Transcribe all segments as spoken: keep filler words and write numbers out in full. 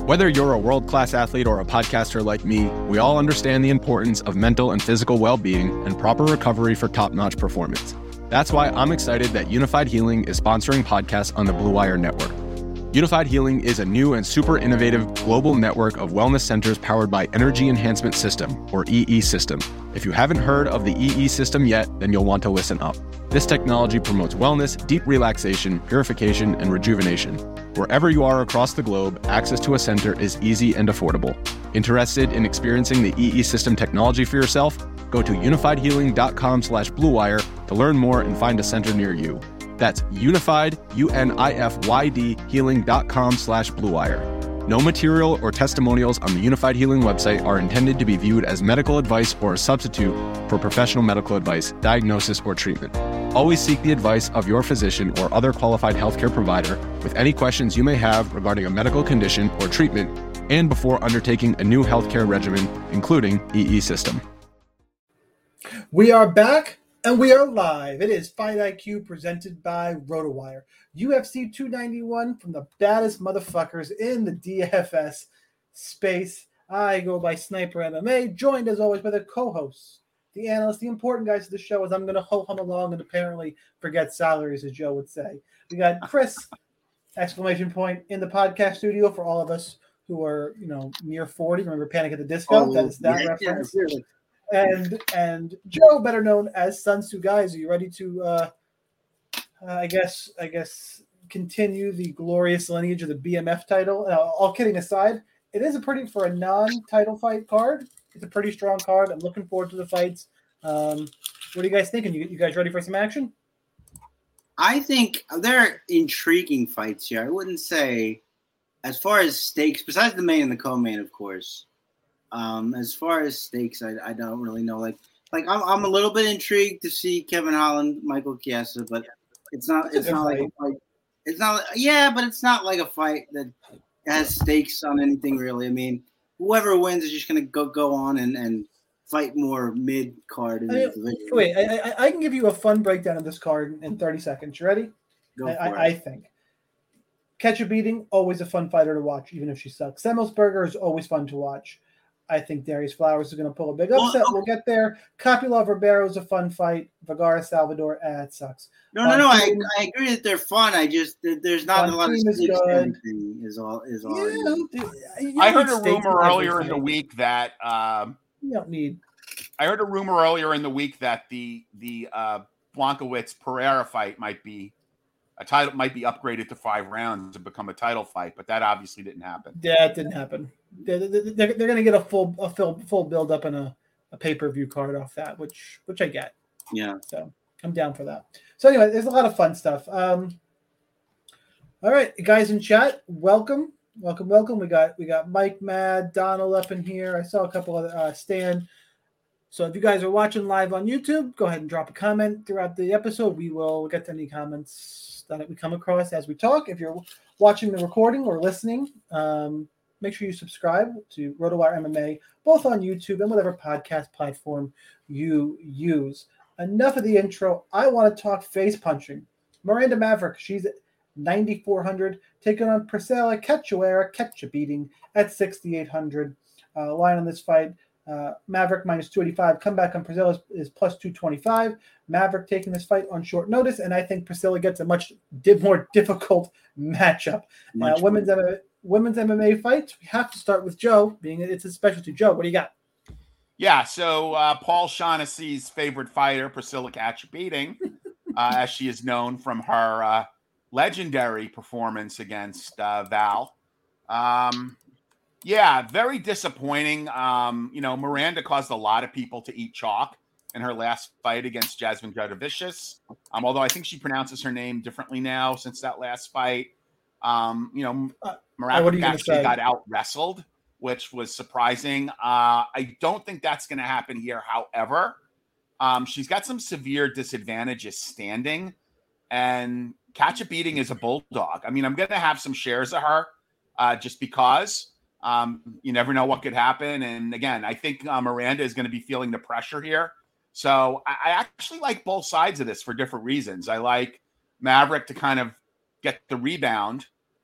Whether you're a world-class athlete or a podcaster like me, we all understand the importance of mental and physical well-being and proper recovery for top-notch performance. That's why I'm excited that Unified Healing is sponsoring podcasts on the Blue Wire Network. Unified Healing is a new and super innovative global network of wellness centers powered by Energy Enhancement System, or E E System. If you haven't heard of the E E System yet, then you'll want to listen up. This technology promotes wellness, deep relaxation, purification, and rejuvenation. Wherever you are across the globe, access to a center is easy and affordable. Interested in experiencing the E E System technology for yourself? Go to unified healing dot com slash blue wire to learn more and find a center near you. That's unified, U N I F Y D, healing.com slash blue wire. No material or testimonials on the Unified Healing website are intended to be viewed as medical advice or a substitute for professional medical advice, diagnosis, or treatment. Always seek the advice of your physician or other qualified healthcare provider with any questions you may have regarding a medical condition or treatment and before undertaking a new healthcare regimen, including E E System. We are back. And we are live. It is Fight I Q presented by RotoWire. U F C two ninety-one from the baddest motherfuckers in the D F S space. I go by Sniper M M A, joined as always by the co-hosts, the analysts, the important guys of the show, as I'm going to ho-hum along and apparently forget salaries, as Joe would say. We got Chris, exclamation point, in the podcast studio for all of us who are, you know, near forty. Remember Panic at the Disco? Oh, that is that yeah, reference. yeah, really. And and Joe, better known as Sun Tzu Guys, are you ready to, uh, uh, I guess, I guess, continue the glorious lineage of the B M F title? Uh, all kidding aside, it is a pretty for a non-title fight card. It's a pretty strong card. I'm looking forward to the fights. Um, what are you guys thinking? You, you guys ready for some action? I think they're intriguing fights here. I wouldn't say, as far as stakes, besides the main and the co-main, of course. Um, as far as stakes, I, I don't really know. Like, like I'm, I'm a little bit intrigued to see Kevin Holland, Michael Chiesa, but it's not, it's not like a fight. It's not, yeah, but it's not like a fight that has stakes on anything really. I mean, whoever wins is just gonna go go on and, and fight more mid card in I the mean, division. wait, I, I, I can give you a fun breakdown of this card in thirty seconds. You ready? Go I, for I, I it. think. Catch a Beating, always a fun fighter to watch, even if she sucks. Semmelsberger is always fun to watch. I think Darius Flowers is going to pull a big upset. Well, we'll get there. Kopylov Ribeiro is a fun fight. Vergara Salvador, ah, it sucks. No, no, no. I, Bonfim, I agree that they're fun. I just there- there's not a lot of Bonfim is stakes to good. anything. Is all is all. I Yeah, mean. dude, you I don't heard need a stakes rumor every earlier in the fight. week that um, You don't need. I heard a rumor earlier in the week that the the uh, Blankowitz Pereira fight might be a title might be upgraded to five rounds to become a title fight, but that obviously didn't happen. Yeah, it didn't happen. They're, they're, they're going to get a full a full full build up and a, a pay per view card off that, which which I get. Yeah. So I'm down for that. So anyway, there's a lot of fun stuff. Um, all right, guys in chat, welcome, welcome, welcome. We got we got Mike, Mad, Donald up in here. I saw a couple of uh, Stan. So if you guys are watching live on YouTube, go ahead and drop a comment throughout the episode. We will get to any comments that we come across as we talk. If you're watching the recording or listening, um, make sure you subscribe to RotoWire M M A, both on YouTube and whatever podcast platform you use. Enough of the intro. I want to talk face punching. Miranda Maverick, she's at ninety-four hundred, taking on Priscilla Cachoeira, Catch Beating at sixty-eight hundred. Uh, line on this fight, uh, Maverick minus two eighty-five. Comeback on Priscilla is, is plus two twenty-five. Maverick taking this fight on short notice, and I think Priscilla gets a much di- more difficult matchup. Uh, women's M M A, women's M M A fights, we have to start with Joe, being it's a specialty. Joe, what do you got? Yeah, so uh, Paul Shaughnessy's favorite fighter, Priscilla Catch Beating, uh, as she is known from her uh, legendary performance against uh, Val. Um, yeah, very disappointing. Um, you know, Miranda caused a lot of people to eat chalk in her last fight against Jasmine Jadovicius. Um, although I think she pronounces her name differently now since that last fight. Um, you know, Maverick uh, actually got out wrestled, which was surprising. Uh, I don't think that's going to happen here. However, um, she's got some severe disadvantages standing, and Catch a Beating is a bulldog. I mean, I'm going to have some shares of her uh, just because um, you never know what could happen. And again, I think uh, Miranda is going to be feeling the pressure here. So I, I actually like both sides of this for different reasons. I like Maverick to kind of get the rebound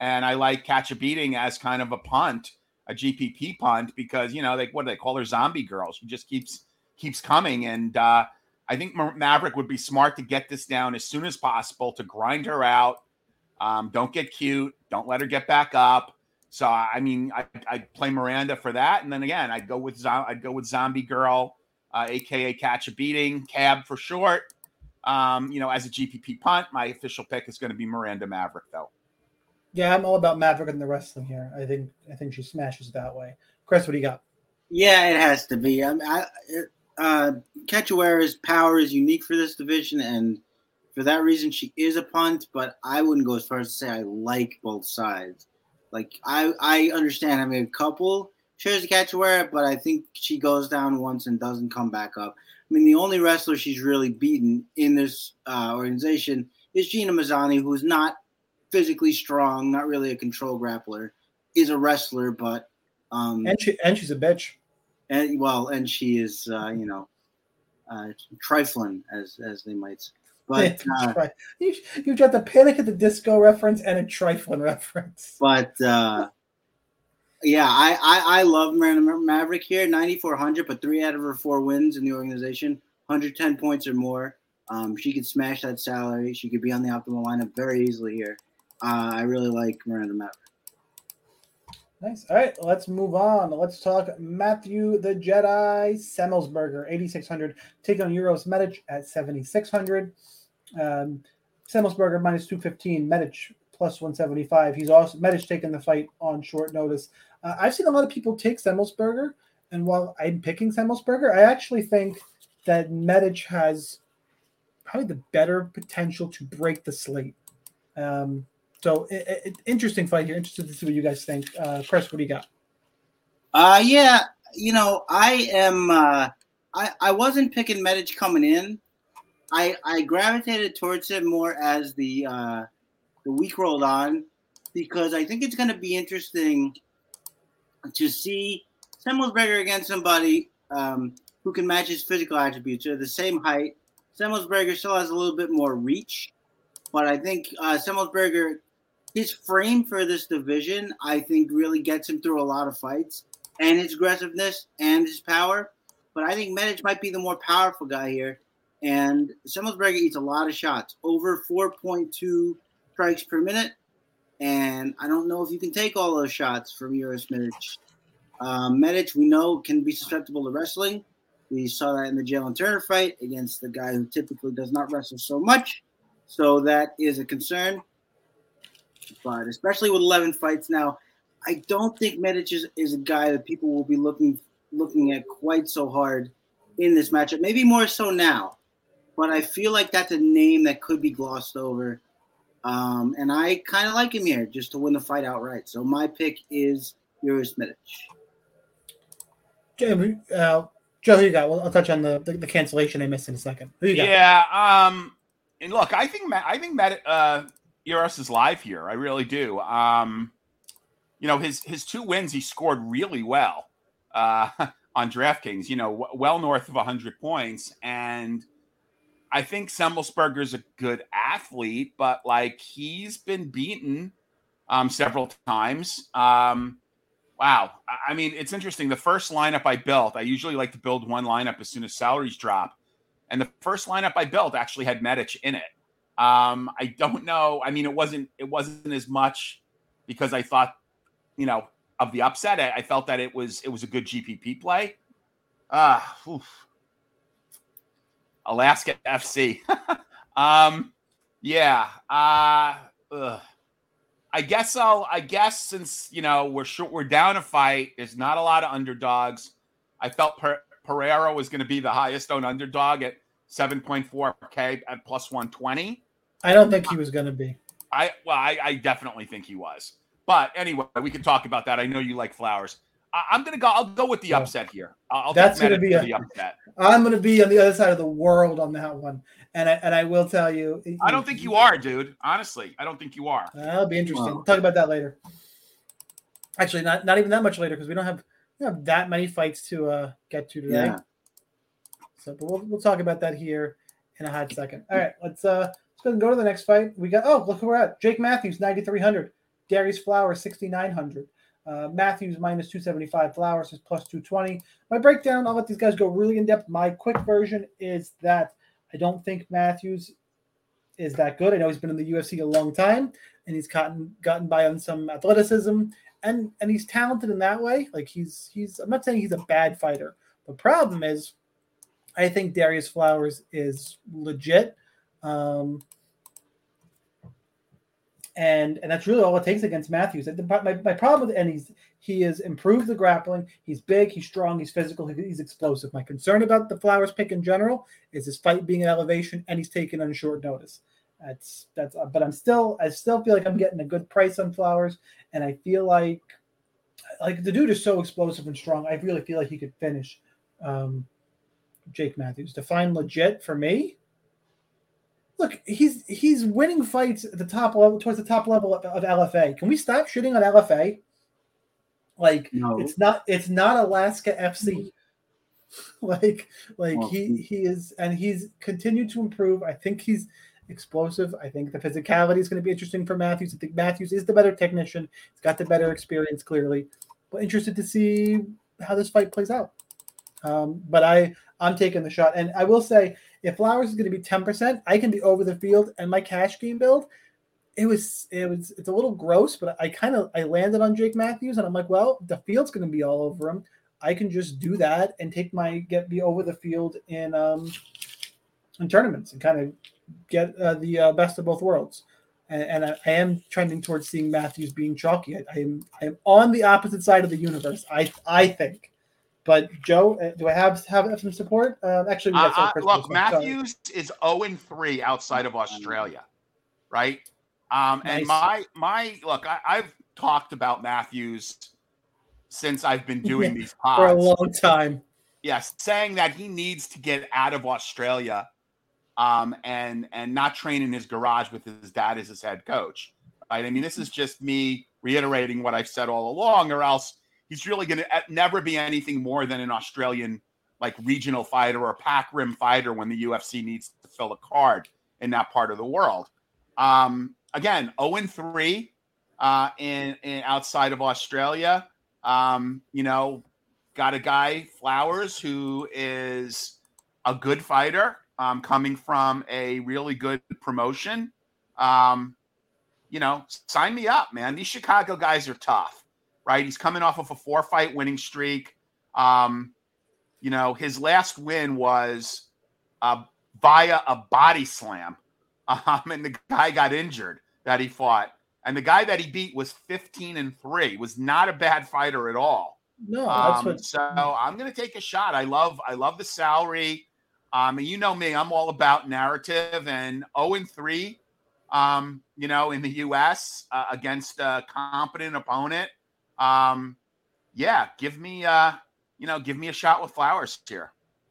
And I like Catch a Beating as kind of a punt, a G P P punt, because, you know, they, what do they call her? Zombie girl. She just keeps keeps coming. And uh, I think Maverick would be smart to get this down as soon as possible, to grind her out. Um, don't get cute. Don't let her get back up. So, I mean, I, I'd play Miranda for that. And then again, I'd go with, I'd go with Zombie Girl, uh, A K A Catch a Beating, Cab for short. Um, you know, as a G P P punt, my official pick is going to be Miranda Maverick, though. Yeah, I'm all about Maverick and the wrestling here. I think I think she smashes that way. Chris, what do you got? Yeah, it has to be. I, mean, I uh, Cachoeira's power is unique for this division, and for that reason, she is a punt. But I wouldn't go as far as to say I like both sides. Like I, I understand having a couple shares of Cachoeira, but I think she goes down once and doesn't come back up. I mean, the only wrestler she's really beaten in this uh, organization is Gina Mazzani, who's not physically strong, not really a control grappler, is a wrestler, but um, and she and she's a bitch. And well, and she is, uh, you know, uh, trifling, as as they might say. But uh, you you got the Panic at the Disco reference and a trifling reference. But uh, yeah, I, I I love Miranda Maverick here, ninety-four hundred, but three out of her four wins in the organization, one hundred ten points or more. Um, she could smash that salary. She could be on the optimal lineup very easily here. Uh, I really like Miranda Maverick. Nice. All right, let's move on. Let's talk Matthew the Jedi Semmelsberger, eighty-six hundred, taking on Uros Medic at seventy-six hundred. Um, Semmelsberger minus two fifteen, Medic plus one seventy-five. He's also Medic taking the fight on short notice. Uh, I've seen a lot of people take Semmelsberger, and while I'm picking Semmelsberger, I actually think that Medic has probably the better potential to break the slate. Um, So it, it, interesting fight here. Interested to see what you guys think. Uh, Chris, what do you got? Uh, yeah, you know, I am. Uh, I I wasn't picking Medic coming in. I I gravitated towards him more as the uh, the week rolled on, because I think it's going to be interesting to see Semmelsberger against somebody um, who can match his physical attributes. They're the same height. Semmelsberger still has a little bit more reach, but I think uh, Semmelsberger, his frame for this division, I think really gets him through a lot of fights, and his aggressiveness and his power. But I think Medic might be the more powerful guy here. And Semmelsberger eats a lot of shots, over four point two strikes per minute. And I don't know if you can take all those shots from Uros Medic. Um, Medic, we know, can be susceptible to wrestling. We saw that in the Jalen Turner fight against the guy who typically does not wrestle so much. So that is a concern. But especially with eleven fights now, I don't think Medic is, is a guy that people will be looking looking at quite so hard in this matchup. Maybe more so now. But I feel like that's a name that could be glossed over. Um, and I kind of like him here just to win the fight outright. So my pick is Uros Medic. Uh, Joe, who you got? Well, I'll touch on the, the, the cancellation I missed in a second. Who you got? Yeah. Um, and look, I think I think Medic, uh, Uros is live here. I really do. Um, you know, his his two wins, he scored really well uh, on DraftKings. You know, w- well north of one hundred points, and I think Semmelsberger's a good athlete, but like he's been beaten um, several times. Um, wow. I mean, it's interesting. The first lineup I built, I usually like to build one lineup as soon as salaries drop. And the first lineup I built actually had Medic in it. Um, I don't know. I mean, it wasn't, it wasn't as much because I thought, you know, of the upset. I, I felt that it was, it was a good G P P play. Ah, uh, Alaska F C. um, yeah. Uh, ugh. I guess I'll, I guess since, you know, we're short, we're down a fight. There's not a lot of underdogs. I felt per- Pereira was going to be the highest owned underdog at seven point four K at plus one twenty. I don't think he was going to be. I, well, I, I definitely think he was. But anyway, we can talk about that. I know you like Flowers. I, I'm going to go, I'll go with the yeah. upset here. I'll That's going to be a, the upset. I'm going to be on the other side of the world on that one. And I, and I will tell you. I don't think you are, dude. Honestly, I don't think you are. That'll be interesting. Wow. We'll talk about that later. Actually, not, not even that much later because we don't have we don't have that many fights to uh, get to today. Yeah. So, but we'll we'll talk about that here in a hot second. All right, let's uh let's go and go to the next fight. We got oh look who we're at. Jake Matthews, ninety-three hundred, Darius Flowers sixty-nine hundred. Uh, Matthews minus two seventy-five. Flowers is plus two twenty. My breakdown, I'll let these guys go really in depth. My quick version is that I don't think Matthews is that good. I know he's been in the U F C a long time, and he's gotten gotten by on some athleticism, and and he's talented in that way. Like he's he's. I'm not saying he's a bad fighter. The problem is, I think Darius Flowers is legit, um, and and that's really all it takes against Matthews. My my problem with and he's he has improved the grappling. He's big, he's strong, he's physical, he's explosive. My concern about the Flowers pick in general is his fight being an elevation, and he's taken on short notice. That's that's. Uh, but I'm still I still feel like I'm getting a good price on Flowers, and I feel like like the dude is so explosive and strong. I really feel like he could finish um, Jake Matthews. Define legit for me. Look, he's he's winning fights at the top level, towards the top level of, of L F A. Can we stop shitting on L F A? Like No. it's not it's not Alaska F C. like like Well, he he is, and he's continued to improve. I think he's explosive. I think the physicality is going to be interesting for Matthews. I think Matthews is the better technician. He's got the better experience, clearly. But interested to see how this fight plays out. Um, but I I'm taking the shot, and I will say, if Flowers is going to be ten percent, I can be over the field. And my cash game build, it was it was it's a little gross, but I kind of I landed on Jake Matthews, and I'm like, well, the field's going to be all over him. I can just do that and take my get be over the field in um in tournaments and kind of get uh, the uh, best of both worlds. And, and I, I am trending towards seeing Matthews being chalky. I, I am I am on the opposite side of the universe. I I think. But Joe, do I have have some support? Uh, actually, we got Uh, some uh, look, Sorry. Matthews is zero and three outside of Australia, right? Um, and Nice. my my look, I, I've talked about Matthews since I've been doing these pods for a long time. Yes, saying that he needs to get out of Australia, um, and and not train in his garage with his dad as his head coach. Right? I mean, this is just me reiterating what I've said all along, or else he's really going to never be anything more than an Australian like regional fighter or a pack rim fighter when the U F C needs to fill a card in that part of the world. Um, again, zero and three uh, in, in outside of Australia. Um, you know, got a guy, Flowers, who is a good fighter, um, coming from a really good promotion. Um, you know, sign me up, man. These Chicago guys are tough. Right, he's coming off of a four-fight winning streak. Um, you know, his last win was uh, via a body slam, um, and the guy got injured that he fought. And the guy that he beat was fifteen and three. Was not a bad fighter at all. No, that's Um, what. so I'm going to take a shot. I love, I love the salary. Um, and you know me, I'm all about narrative. And zero and three, um, you know, in the U S uh, against a competent opponent. Um, yeah, give me, uh, you know, give me a shot with Flowers here.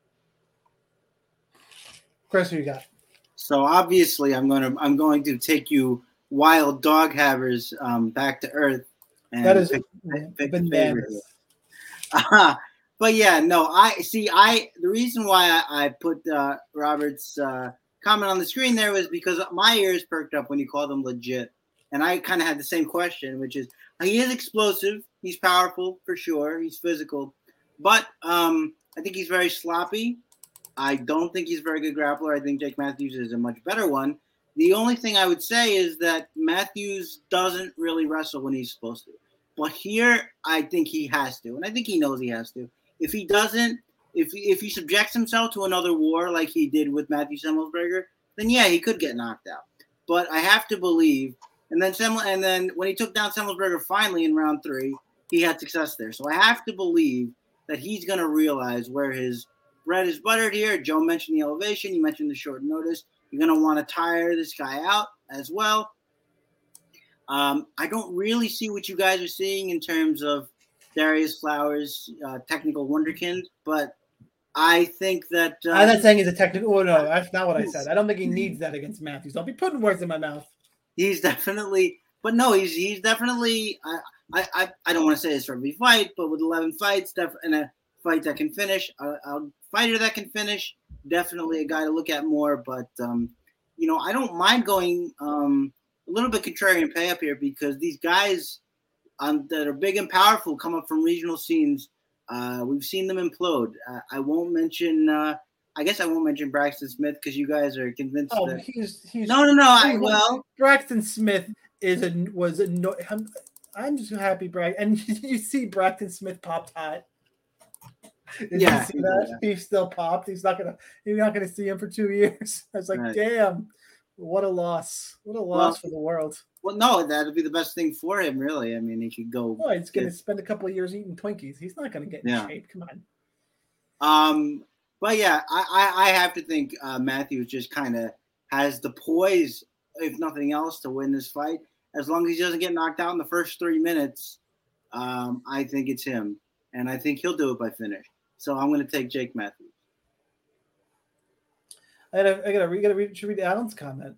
Chris, who you got? So obviously, I'm going to I'm going to take you wild dog havers um, back to earth. And That is pick, pick the favorite. bananas. Uh, but yeah, no, I see. I the reason why I, I put uh, Robert's uh, comment on the screen there was because my ears perked up when you called him legit, and I kind of had the same question, which is he is explosive, he's powerful for sure, he's physical, but um, I think he's very sloppy. I don't think he's a very good grappler. I think Jake Matthews is a much better one. The only thing I would say is that Matthews doesn't really wrestle when he's supposed to. But here, I think he has to, and I think he knows he has to. If he doesn't, if if he subjects himself to another war like he did with Matthew Semelsberger, then yeah, he could get knocked out. But I have to believe, and then Semmel, and then when he took down Semelsberger finally in round three, he had success there. So I have to believe that he's going to realize where his bread is buttered here. Joe mentioned the elevation. You mentioned the short notice. You're going to want to tire this guy out as well. Um, I don't really see what you guys are seeing in terms of Darius Flowers' uh, technical wonderkind, but I think that uh, I'm not saying he's a technical. Oh no, that's not what I said. I don't think he needs that against Matthews. Don't be putting words in my mouth. he's definitely, but no, he's he's definitely. I I I, I don't want to say this for every fight, but with eleven fights, def- and a fight that can finish, a, a fighter that can finish, definitely a guy to look at more. But um, you know, I don't mind going um, a little bit contrarian pay up here because these guys um, that are big and powerful come up from regional scenes. Uh, we've seen them implode. Uh, I won't mention. Uh, I guess I won't mention Braxton Smith because you guys are convinced. Oh, that... he's he's no, no, no. I, well, Braxton Smith is a was a. I'm, I'm just happy, Brag. And you see Braxton Smith popped hot. Did yeah, you see that? Yeah. He still popped. He's not gonna. You're not gonna see him for two years. I was like, right. damn, what a loss! What a loss well, for the world. Well, no, that'd be the best thing for him, really. I mean, he could go. Well, he's gonna get... spend a couple of years eating Twinkies. He's not gonna get in yeah. shape. Come on. Um, but yeah, I I, I have to think uh, Matthews just kind of has the poise, if nothing else, to win this fight. As long as he doesn't get knocked out in the first three minutes, um, I think it's him, and I think he'll do it by finish. So I'm going to take Jake Matthews. I gotta, I gotta, read, gotta read, read Alan's comment.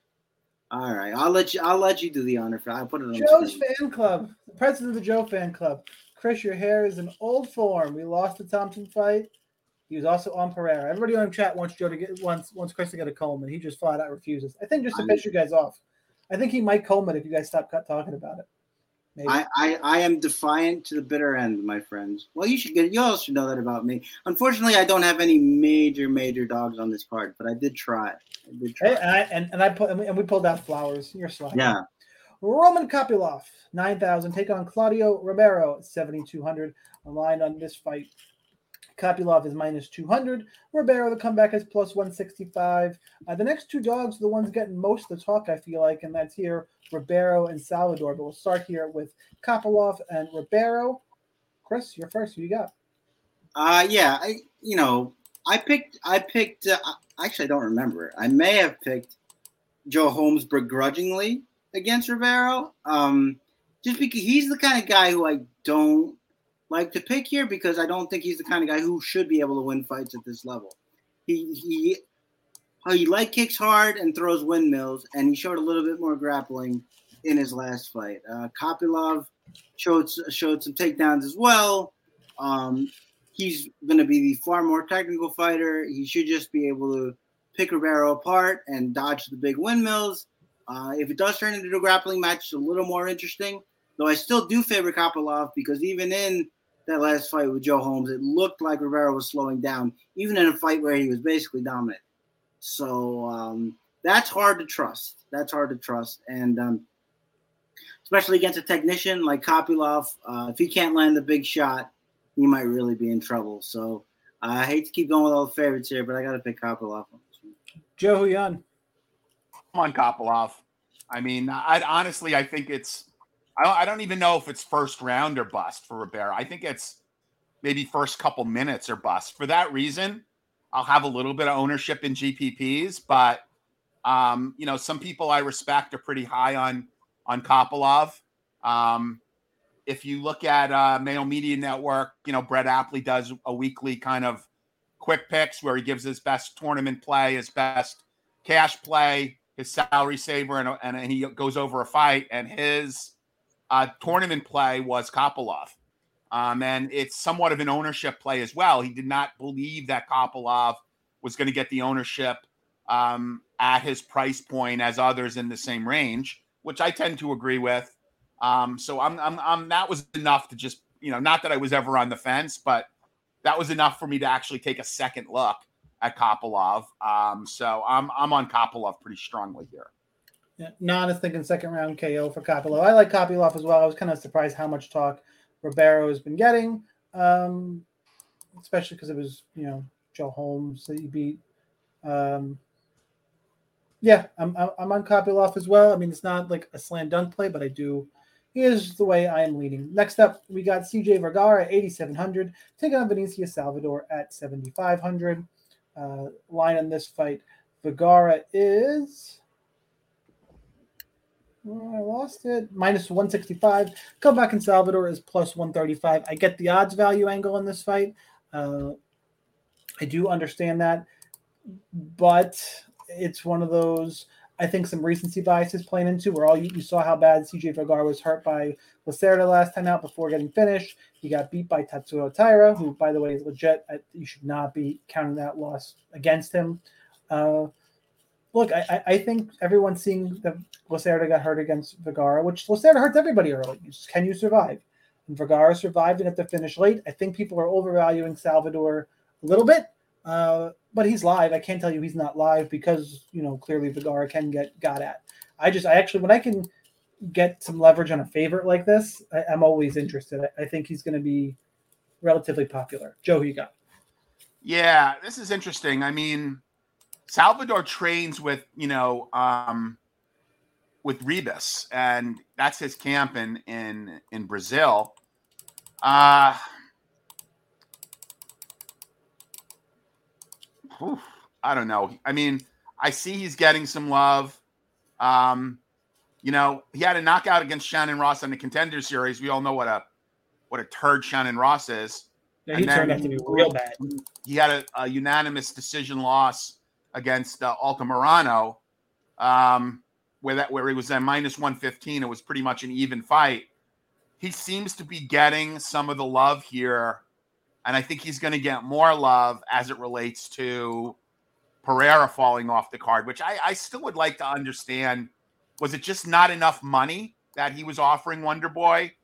All right, I'll let you. I'll let you do the honor. For I'll put it on Joe's fan club, the president of the Joe fan club. Chris, your hair is in old form. We lost the Thompson fight. He was also on Pereira. Everybody on chat wants Joe to get wants wants Chris to get a comb, and he just flat out refuses. I think just to piss you guys off. I think he might comb it if you guys stop talking about it. Maybe. I, I, I am defiant to the bitter end, my friends. Well, you should get you all should know that about me. Unfortunately, I don't have any major, major dogs on this card, but I did try. I did try. Hey, and I and, and I put and we, and we pulled out Flowers. You're slacking. Yeah. Roman Kopylov, nine thousand. Take on Claudio Ribeiro, seventy-two hundred. Aligned on this fight. Kopylov is minus two hundred. Ribeiro, the comeback is plus one sixty-five. Uh, the next two dogs are the ones getting most of the talk, I feel like, and that's here, Ribeiro and Salvador. But we'll start here with Kopylov and Ribeiro. Chris, you're first. Who you got? Uh, yeah, I you know, I picked, I picked, uh, actually, I don't remember. I may have picked Joe Holmes begrudgingly against Ribeiro, um, just because he's the kind of guy who I don't like to pick here because I don't think he's the kind of guy who should be able to win fights at this level. He he he leg kicks hard and throws windmills, and he showed a little bit more grappling in his last fight. Uh, Kopylov showed showed some takedowns as well. Um, he's going to be the far more technical fighter. He should just be able to pick Ribeiro apart and dodge the big windmills. Uh, if it does turn into a grappling match, it's a little more interesting. Though I still do favor Kopylov because even in that last fight with Joe Holmes, it looked like Ribeiro was slowing down, even in a fight where he was basically dominant. So um, that's hard to trust. That's hard to trust. And um, especially against a technician like Kopylov, uh, if he can't land the big shot, he might really be in trouble. So uh, I hate to keep going with all the favorites here, but I got to pick Kopylov on this one. Joe Huyan. I'm on Kopylov. I mean, I honestly, I think it's I don't, I don't even know if it's first round or bust for Ribeiro. I think it's maybe first couple minutes or bust. For that reason, I'll have a little bit of ownership in G P Ps, but um, you know, some people I respect are pretty high on on Kopylov. Um, if you look at uh, Mayo Media Network, you know, Brett Apley does a weekly kind of quick picks where he gives his best tournament play, his best cash play, his salary saver, and, and, and he goes over a fight, and his Uh, tournament play was Kopylov. Um, and it's somewhat of an ownership play as well. He did not believe that Kopylov was going to get the ownership um, at his price point as others in the same range, which I tend to agree with. Um, so I'm, I'm, I'm, that was enough to just, you know, not that I was ever on the fence, but that was enough for me to actually take a second look at Kopylov. Um, so I'm, I'm on Kopylov pretty strongly here. Yeah, Nan is thinking second round K O for Kopylov. I like Kopylov as well. I was kind of surprised how much talk Ribeiro has been getting, um, especially because it was, you know, Joe Holmes that he beat. Um, yeah, I'm I'm on Kopylov as well. I mean, it's not like a slam dunk play, but I do. Here's the way I am leaning. Next up, we got C J Vergara at eighty-seven hundred, taking on Benicio Salvador at seventy-five hundred. Uh, line on this fight, Vergara is. I lost it. Minus one sixty-five. Comeback in Salvador is plus one thirty-five. I get the odds value angle in this fight. Uh, I do understand that. But it's one of those, I think some recency bias is playing into where all you, you saw how bad C J Vergara was hurt by Lacerda last time out before getting finished. He got beat by Tatsuo Taira, who, by the way, is legit. You should not be counting that loss against him. Uh, look, I, I think everyone's seeing that Lacerda got hurt against Vergara, which Lacerda hurts everybody early. Just, can you survive? And Vergara survived and had to finish late. I think people are overvaluing Salvador a little bit, uh, but he's live. I can't tell you he's not live because, you know, clearly Vergara can get got at. I just, I actually, when I can get some leverage on a favorite like this, I, I'm always interested. I, I think he's going to be relatively popular. Joe, who you got? Yeah, this is interesting. I mean, Salvador trains with, you know, um, with Ribas, and that's his camp in in, in Brazil. Uh, whew, I don't know. I mean, I see he's getting some love. Um, you know, he had a knockout against Shannon Ross in the Contender Series. We all know what a what a turd Shannon Ross is. Yeah, he turned out to be real bad. He had a, a unanimous decision loss against uh, Altamirano, um, where that where he was at minus one fifteen. It was pretty much an even fight. He seems to be getting some of the love here, and I think he's going to get more love as it relates to Pereira falling off the card, which I, I still would like to understand. Was it just not enough money that he was offering Wonder Boy?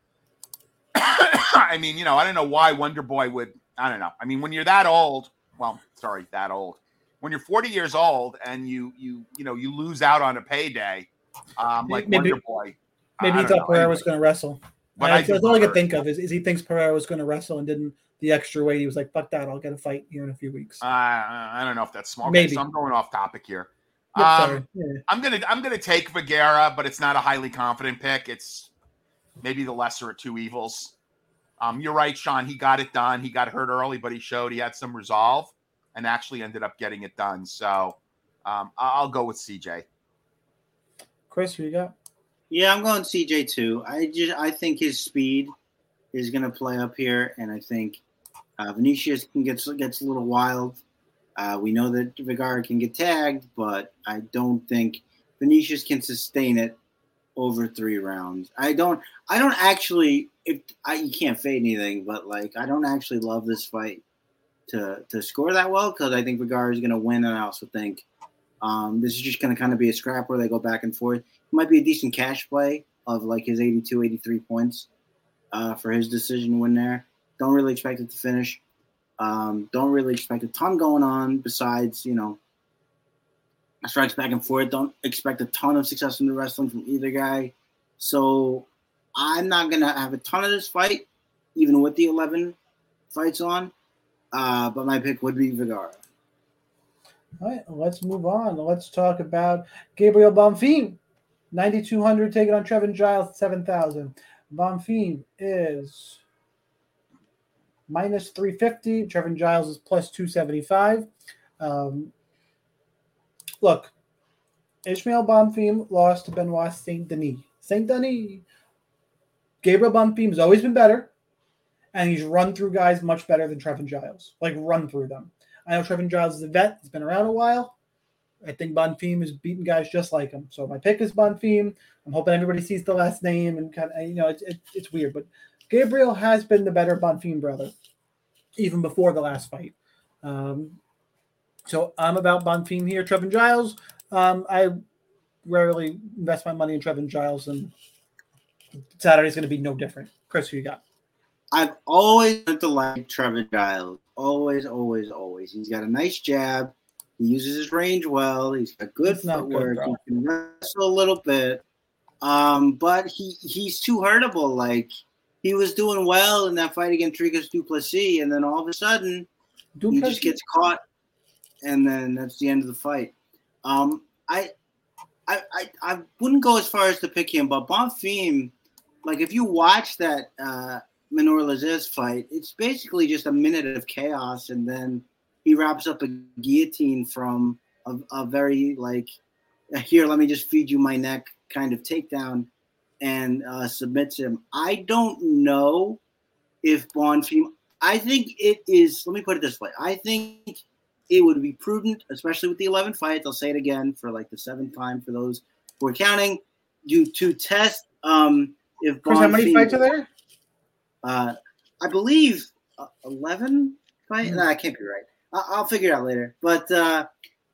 I mean, you know, I don't know why Wonder Boy would, I don't know. I mean, when you're that old, well, sorry, that old. When you're forty years old and you, you, you know, you lose out on a payday, um, like maybe, Wonder Boy. Maybe he thought know. Pereira anyway. was going to wrestle. But I, that's all I could think of is, is he thinks Pereira was going to wrestle and didn't the extra weight. He was like, fuck that. I'll get a fight here in a few weeks. Uh, I don't know if that's smart. Maybe. Okay, so I'm going off topic here. Yep, um, yeah. I'm going to, I'm going to take Vergara, but it's not a highly confident pick. It's maybe the lesser of two evils. Um, you're right, Sean. He got it done. He got hurt early, but he showed he had some resolve and actually ended up getting it done. So um, I'll go with C J. Chris, who you got? Yeah, I'm going C J too. I just I think his speed is going to play up here, and I think uh, Vinicius can get gets a little wild. Uh, we know that Vergara can get tagged, but I don't think Vinicius can sustain it over three rounds. I don't. I don't actually. If I, you can't fade anything, but like I don't actually love this fight to to score that well because I think Vergara is going to win, and I also think um, this is just going to kind of be a scrap where they go back and forth. It might be a decent cash play of like his eighty-two, eighty-three points uh, for his decision win there. Don't really expect it to finish. Um, don't really expect a ton going on besides, you know, strikes back and forth. Don't expect a ton of success in the wrestling from either guy. So I'm not going to have a ton of this fight, even with the eleven fights on. Uh, but my pick would be Vergara. All right, let's move on. Let's talk about Gabriel Bonfim. ninety-two hundred taking on Trevin Giles, seven thousand. Bonfim is minus three fifty. Trevin Giles is plus two seventy-five. Um, look, Ishmael Bonfim lost to Benoit Saint Denis. Saint Denis. Gabriel Bonfim has always been better, and he's run through guys much better than Trevin Giles. Like, run through them. I know Trevin Giles is a vet. He's been around a while. I think Bonfim is beating guys just like him. So my pick is Bonfim. I'm hoping everybody sees the last name and kind of, you know, it's it, it's weird. But Gabriel has been the better Bonfim brother, even before the last fight. Um, so I'm about Bonfim here. Trevin Giles, um, I rarely invest my money in Trevin Giles, and Saturday's going to be no different. Chris, who you got? I've always wanted to like Trevin Giles. Always, always, always. He's got a nice jab. He uses his range well. He's got good It's not footwork. good, he can wrestle a little bit. Um, but he, he's too hurtable. Like, he was doing well in that fight against Dricus du Plessis, and then all of a sudden, Du he Plessis- just gets caught, and then that's the end of the fight. Um, I, I, I, I wouldn't go as far as to pick him, but Bonfim, like, if you watch that uh, Minor Laziz fight, it's basically just a minute of chaos, and then he wraps up a guillotine from a, a very, like, here, let me just feed you my neck kind of takedown, and uh, submits him. I don't know if Bonfim, I think it is, let me put it this way. I think it would be prudent, especially with the eleven fights, I'll say it again for like the seventh time for those who are counting, you to test um, if Chris, Bonfim, how many fights are there? Uh, I believe uh, eleven fights? No, I can't be right. I- I'll figure it out later. But uh,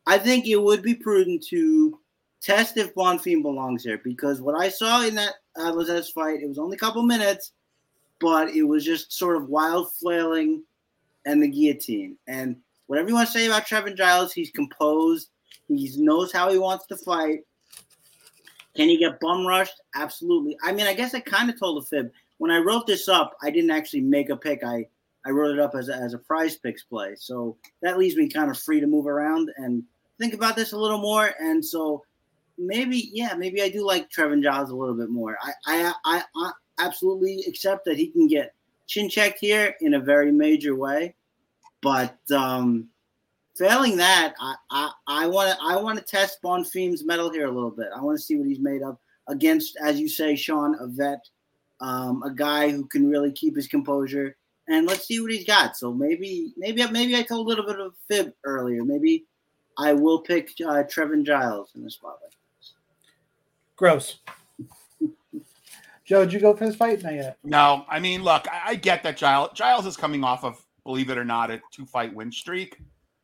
I think it would be prudent to test if Bonfim belongs here, because what I saw in that Lazzez fight, it was only a couple minutes, but it was just sort of wild flailing and the guillotine. And whatever you want to say about Trevin Giles, he's composed. He knows how he wants to fight. Can he get bum rushed? Absolutely. I mean, I guess I kind of told a fib. When I wrote this up, I didn't actually make a pick. I, I wrote it up as a, as a prize picks play. So that leaves me kind of free to move around and think about this a little more. And so maybe, yeah, maybe I do like Trevin Giles a little bit more. I, I, I, I absolutely accept that he can get chin checked here in a very major way. But um, failing that, I, I, I want to I want to test Bonfim's mettle here a little bit. I want to see what he's made of against, as you say, Sean, a vet, um, a guy who can really keep his composure, and let's see what he's got. So maybe maybe maybe I told a little bit of a fib earlier. Maybe I will pick uh, Trevin Giles in this spotlight. Gross. Joe, did you go for this fight? Not yet. No, I mean, look, I, I get that Giles Giles is coming off of, believe it or not, a two-fight win streak.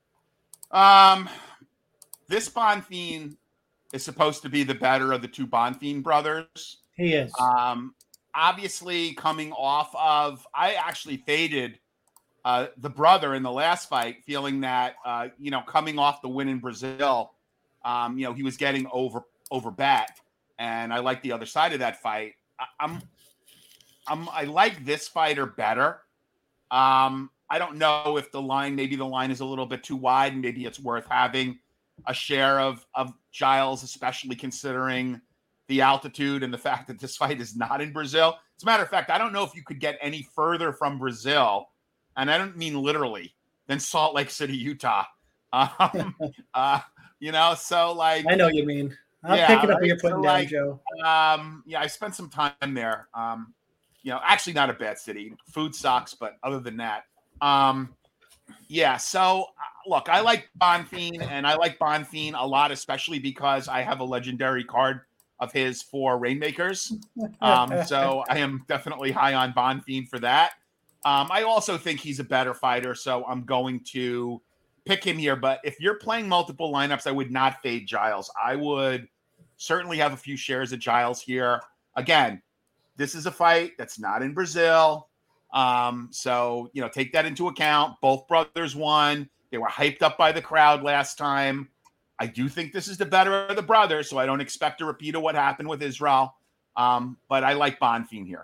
Um, this Bonfim is supposed to be the better of the two Bonfim brothers. He is. Um, obviously, coming off of, I actually faded uh, the brother in the last fight, feeling that uh, you know, coming off the win in Brazil, um, you know, he was getting over over bet, and I like the other side of that fight. I, I'm, I'm, I like this fighter better. Um. I don't know if the line, maybe the line is a little bit too wide, and maybe it's worth having a share of, of Giles, especially considering the altitude and the fact that this fight is not in Brazil. As a matter of fact, I don't know if you could get any further from Brazil, and I don't mean literally, than Salt Lake City, Utah. Um, uh, you know, so like... I know what you mean. I'm yeah, picking up right? what you're putting so down, like, Joe. Um, yeah, I spent some time there. Um, you know, actually not a bad city. Food sucks, but other than that, Um, yeah, so uh, look, I like Bonfim, and I like Bonfim a lot, especially because I have a legendary card of his for Rainmakers. Um, so I am definitely high on Bonfim for that. Um, I also think he's a better fighter, so I'm going to pick him here. But if you're playing multiple lineups, I would not fade Giles. I would certainly have a few shares of Giles here. Again, this is a fight that's not in Brazil. Um, so, you know, take that into account. Both brothers won. They were hyped up by the crowd last time. I do think this is the better of the brothers, so I don't expect a repeat of what happened with Israel. Um, but I like Bonfim here.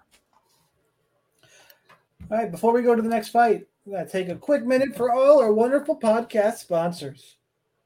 All right, before we go to the next fight, we got to take a quick minute for all our wonderful podcast sponsors.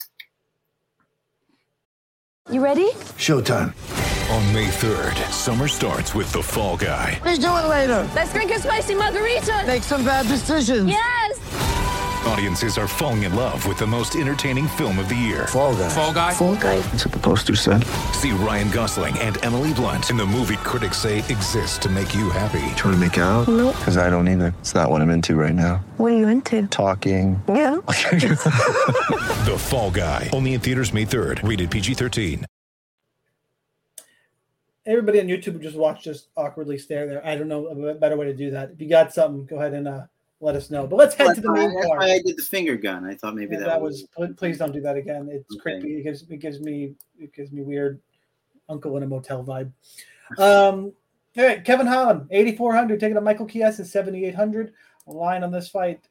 You ready? Showtime. On May third, summer starts with The Fall Guy. Let's do it later. Let's drink a spicy margarita. Make some bad decisions. Yes. Audiences are falling in love with the most entertaining film of the year. Fall Guy. Fall Guy? Fall Guy. That's what the poster said. See Ryan Gosling and Emily Blunt in the movie critics say exists to make you happy. Trying to make it out? Nope. Because I don't either. It's not what I'm into right now. What are you into? Talking. Yeah. The Fall Guy. Only in theaters May third. Rated P G thirteen. Everybody on YouTube who just watched us awkwardly stare there. I don't know a better way to do that. If you got something, go ahead and uh, let us know. But let's head That's to the main why, part. that's why I did the finger gun. I thought maybe Yeah, that, that was. was. Please don't do that again. It's Okay. creepy. It gives it gives me it gives me weird uncle in a motel vibe. Um, all right, Kevin Holland, eighty-four hundred, taking on Michael Chiesa, seventy-eight hundred. Line on this fight.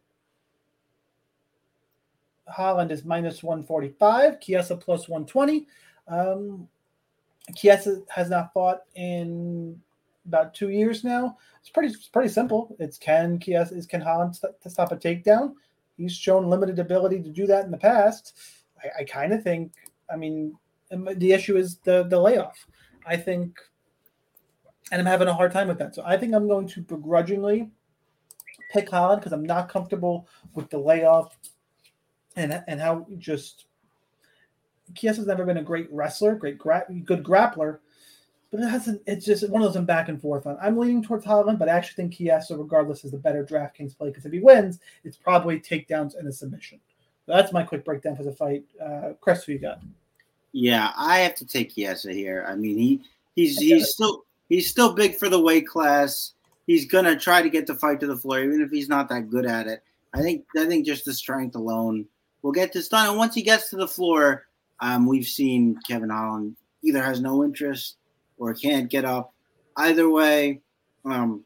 Holland is minus one forty-five. Chiesa plus one twenty. Um, Chiesa has not fought in about two years now. It's pretty it's pretty simple. It's can Chiesa is can Holland st- to stop a takedown. He's shown limited ability to do that in the past. I, I kind of think. I mean, the issue is the the layoff. I think, and I'm having a hard time with that. So I think I'm going to begrudgingly pick Holland because I'm not comfortable with the layoff and and how just. Chiesa's never been a great wrestler, great gra- good grappler, but it hasn't. It's just one of those I'm back and forth on. I'm leaning towards Holland, but I actually think Chiesa, regardless, is the better DraftKings play because if he wins, it's probably takedowns and a submission. So that's my quick breakdown for the fight. Uh, Chris, who you got? Yeah, I have to take Chiesa here. I mean, he he's he's still he's still big for the weight class. He's gonna try to get the fight to the floor, even if he's not that good at it. I think I think just the strength alone will get this done. And once he gets to the floor, um, we've seen Kevin Holland either has no interest or can't get up. Either way, um,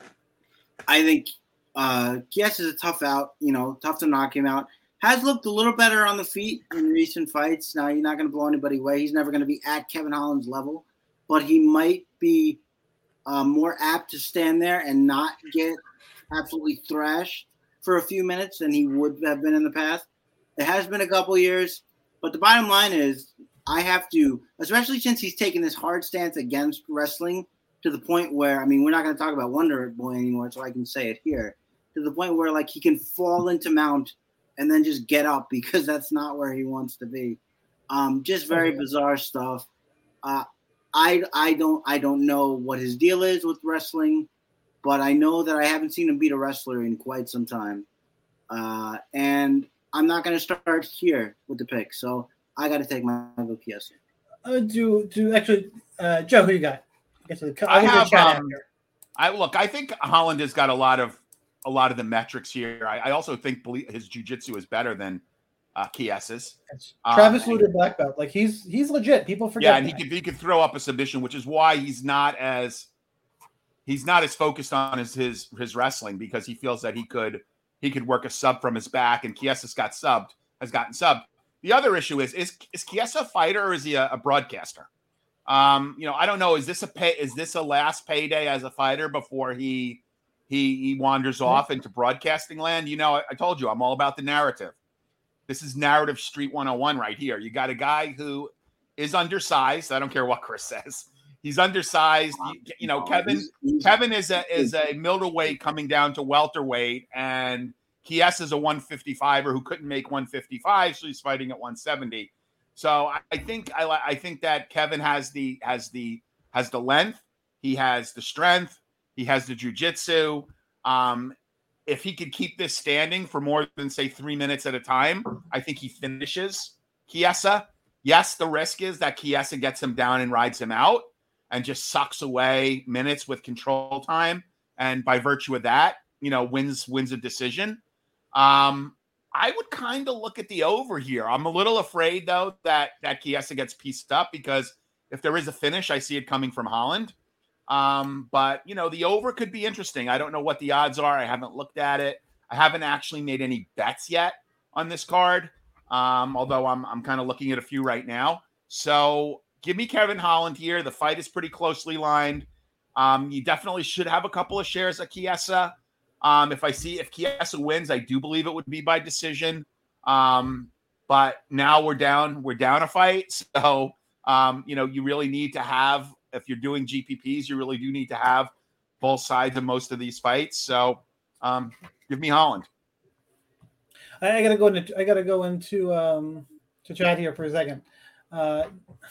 I think uh, Chiesa is a tough out, you know, tough to knock him out. Has looked a little better on the feet in recent fights. Now, you're not going to blow anybody away. He's never going to be at Kevin Holland's level, but he might be uh, more apt to stand there and not get absolutely thrashed for a few minutes than he would have been in the past. It has been a couple years, but the bottom line is I have to, especially since he's taken this hard stance against wrestling to the point where, I mean, we're not going to talk about Wonder Boy anymore, so I can say it here, to the point where, like, he can fall into mount and then just get up because that's not where he wants to be. Um, just very okay. bizarre stuff. Uh, I I don't I don't know what his deal is with wrestling, but I know that I haven't seen him beat a wrestler in quite some time. Uh, and I'm not going to start here with the pick, so I got to take my vote Chiesa. Uh, do do actually, uh, Joe, who you got? I, guess I have. Um, I look. I think Holland has got a lot of. a lot of the metrics here. I, I also think his jiu-jitsu is better than uh, Chiesa's. Travis um, Lutter black belt. Like he's he's legit. People forget. Yeah, and that. he could he could throw up a submission, which is why he's not as he's not as focused on his his his wrestling because he feels that he could he could work a sub from his back, and Chiesa's got subbed has gotten subbed. The other issue is is is Chiesa a fighter or is he a, a broadcaster? Um, you know, I don't know. Is this a pay? Is this a last payday as a fighter before he? He he wanders off into broadcasting land. You know, I, I told you, I'm all about the narrative. This is Narrative Street one oh one right here. You got a guy who is undersized. I don't care what Chris says. He's undersized. You, you know, Kevin Kevin is a is a middleweight coming down to welterweight, and Chiesa is a one fifty-fiver who couldn't make one fifty-five, so he's fighting at one seventy. So I, I think I I think that Kevin has the has the has the length. He has the strength. He has the jiu-jitsu. Um, if he could keep this standing for more than, say, three minutes at a time, I think he finishes Chiesa. Yes, the risk is that Chiesa gets him down and rides him out and just sucks away minutes with control time. And by virtue of that, you know, wins wins a decision. Um, I would kind of look at the over here. I'm a little afraid, though, that, that Chiesa gets pieced up because if there is a finish, I see it coming from Holland. Um, but, you know, the over could be interesting. I don't know what the odds are. I haven't looked at it. I haven't actually made any bets yet on this card, um, although I'm I'm kind of looking at a few right now. So give me Kevin Holland here. The fight is pretty closely lined. Um, you definitely should have a couple of shares of Chiesa. Um, if I see if Chiesa wins, I do believe it would be by decision. Um, but now we're down. We're down a fight. So, um, you know, you really need to have if you're doing G P Ps, you really do need to have both sides of most of these fights. So um, give me Holland. I, I gotta go into I gotta go into um, to chat here for a second. Uh,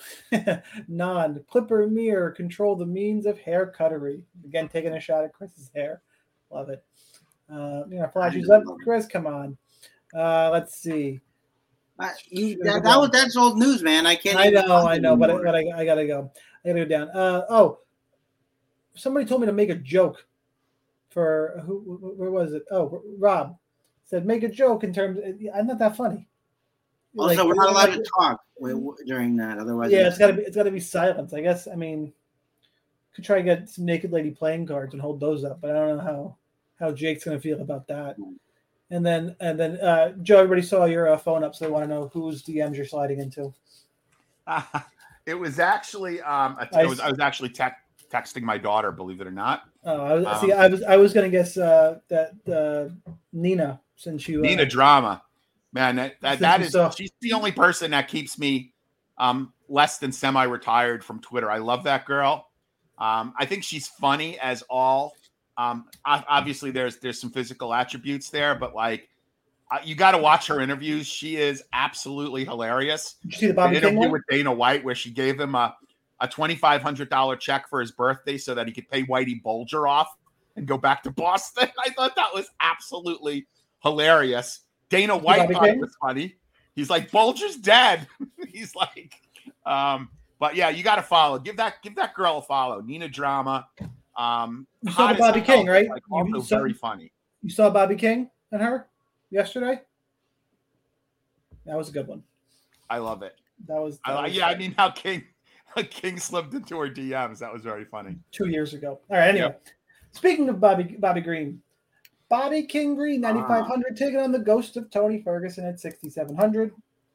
non Clipper Mirror control the means of hair cuttery. Again, taking a shot at Chris's hair. Love it. Uh, you know, flashes up. Chris, come on. Uh, let's see. Uh, you, that, that was that's old news, man. I can't. I know, I know, but, I, but I, I gotta go. I gotta go down. Uh, oh, somebody told me to make a joke for who? Where was it? Oh, Rob said make a joke in terms. Of, I'm not that funny. Also, like, we're not allowed to talk during that. Otherwise, yeah, it's gotta be it's gotta be silence. I guess. I mean, could try to get some naked lady playing cards and hold those up, but I don't know how how Jake's gonna feel about that. And then, and then, uh, Joe, everybody saw your uh, phone up, so they want to know whose D Ms you're sliding into. Uh, it was actually, um, a, I, it was, I was actually te- texting my daughter, believe it or not. Oh, I was, um, see, I was, I was going to guess uh, that uh, Nina, since you uh, Nina Drama, man, that that, that is saw. She's the only person that keeps me um, less than semi-retired from Twitter. I love that girl. Um, I think she's funny as all. Um, obviously there's, there's some physical attributes there, but like, uh, you got to watch her interviews. She is absolutely hilarious. Did you see the Bobby An King interview one? with Dana White where she gave him a, a twenty-five hundred dollars check for his birthday so that he could pay Whitey Bulger off and go back to Boston. I thought that was absolutely hilarious. Dana White Bobby thought King? it was funny. He's like, Bulger's dead. He's like, um, but yeah, you got to follow. Give that, give that girl a follow. Nina Drama. Um, you saw the Bobby King, right? Like, also you saw, very funny. You saw Bobby King and her yesterday? That was a good one. I love it. That was, that I, was yeah, I mean how King how King slipped into her D Ms. That was very funny. two years ago. All right. Anyway, Yep. Speaking of Bobby Bobby Green, Bobby King Green, ninety-five hundred, Ah. taking on the ghost of Tony Ferguson at sixty-seven hundred.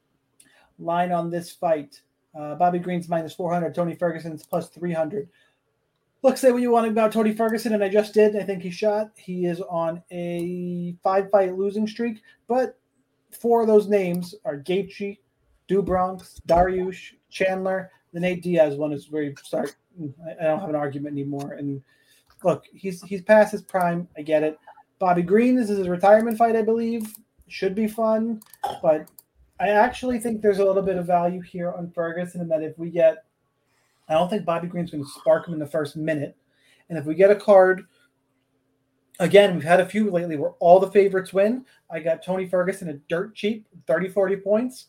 Line on this fight. Uh, Bobby Green's minus four hundred. Tony Ferguson's plus three hundred. Look, say what you want about Tony Ferguson, and I just did. I think he shot. He is on a five-fight losing streak, but four of those names are Gaethje, Dubronx, Dariush, Chandler. The Nate Diaz one is where you start. I don't have an argument anymore. And look, he's he's past his prime. I get it. Bobby Green, this is his retirement fight, I believe. Should be fun, but I actually think there's a little bit of value here on Ferguson in that if we get, I don't think Bobby Green's going to spark him in the first minute. And if we get a card, again, we've had a few lately where all the favorites win. I got Tony Ferguson at dirt cheap, thirty, forty points.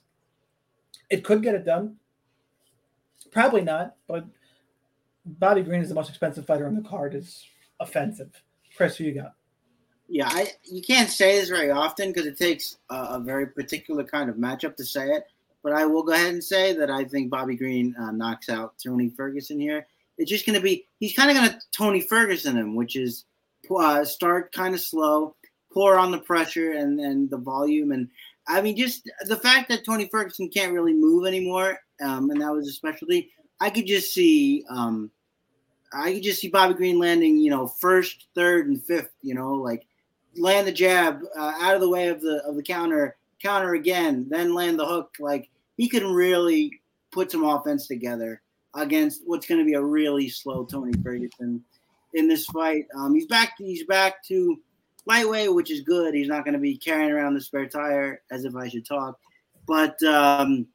It could get it done. Probably not, but Bobby Green is the most expensive fighter on the card. Is offensive. Chris, who you got? Yeah, I you can't say this very often because it takes a, a very particular kind of matchup to say it. But I will go ahead and say that I think Bobby Green uh, knocks out Tony Ferguson here. It's just going to be – he's kind of going to Tony Ferguson him, which is uh, start kind of slow, pour on the pressure and, and the volume. And, I mean, just the fact that Tony Ferguson can't really move anymore, um, and that was a specialty, I could just see um, – I could just see Bobby Green landing, you know, first, third, and fifth, you know, like land the jab uh, out of the way of the of the counter, counter again, then land the hook. Like he can really put some offense together against what's going to be a really slow Tony Ferguson in this fight. Um, he's back. He's back to lightweight, which is good. He's not going to be carrying around the spare tire as if I should talk, but um,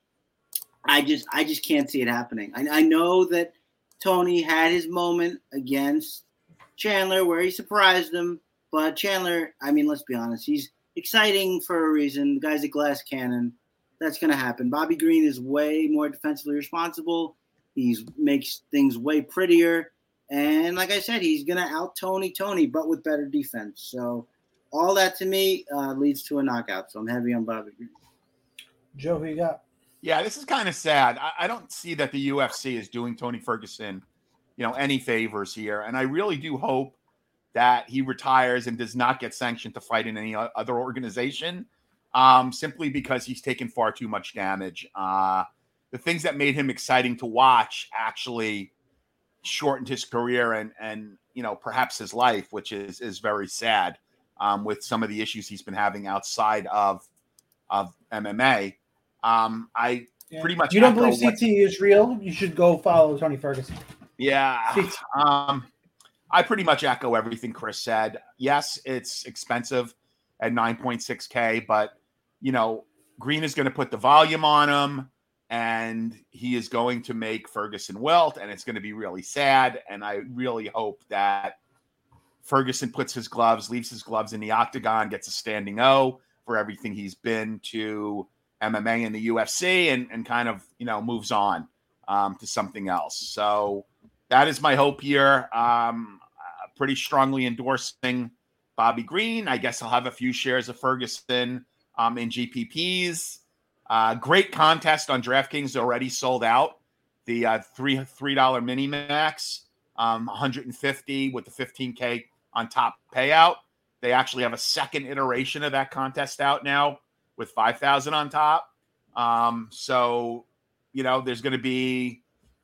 I just I just can't see it happening. I, I know that Tony had his moment against Chandler where he surprised him, but Chandler, I mean, let's be honest, he's exciting for a reason. The guy's a glass cannon. That's going to happen. Bobby Green is way more defensively responsible. He makes things way prettier. And like I said, he's going to out-Tony Tony, but with better defense. So all that to me uh, leads to a knockout. So I'm heavy on Bobby Green. Joe, who you got? Yeah, this is kind of sad. I, I don't see that the U F C is doing Tony Ferguson, you know, any favors here. And I really do hope that he retires and does not get sanctioned to fight in any other organization, um, simply because he's taken far too much damage. Uh, the things that made him exciting to watch actually shortened his career and, and you know, perhaps his life, which is is very sad um, with some of the issues he's been having outside of, of M M A. Um, I yeah. pretty much you don't believe C T what, is real? You should go follow Tony Ferguson. Yeah. um, I pretty much echo everything Chris said. Yes, it's expensive at nine point six K, but you know, Green is going to put the volume on him and he is going to make Ferguson wilt, and it's going to be really sad. And I really hope that Ferguson puts his gloves, leaves his gloves in the octagon, gets a standing O for everything he's been to M M A and the U F C, and, and kind of, you know, moves on um, to something else. So that is my hope here. Um, uh, pretty strongly endorsing Bobby Green. I guess I'll have a few shares of Ferguson um, in G P Ps. Uh, great contest on DraftKings, already sold out. The uh, three three dollar mini max, um, one hundred fifty with the fifteen K on top payout. They actually have a second iteration of that contest out now with five thousand on top. Um, so, you know, there's going to be,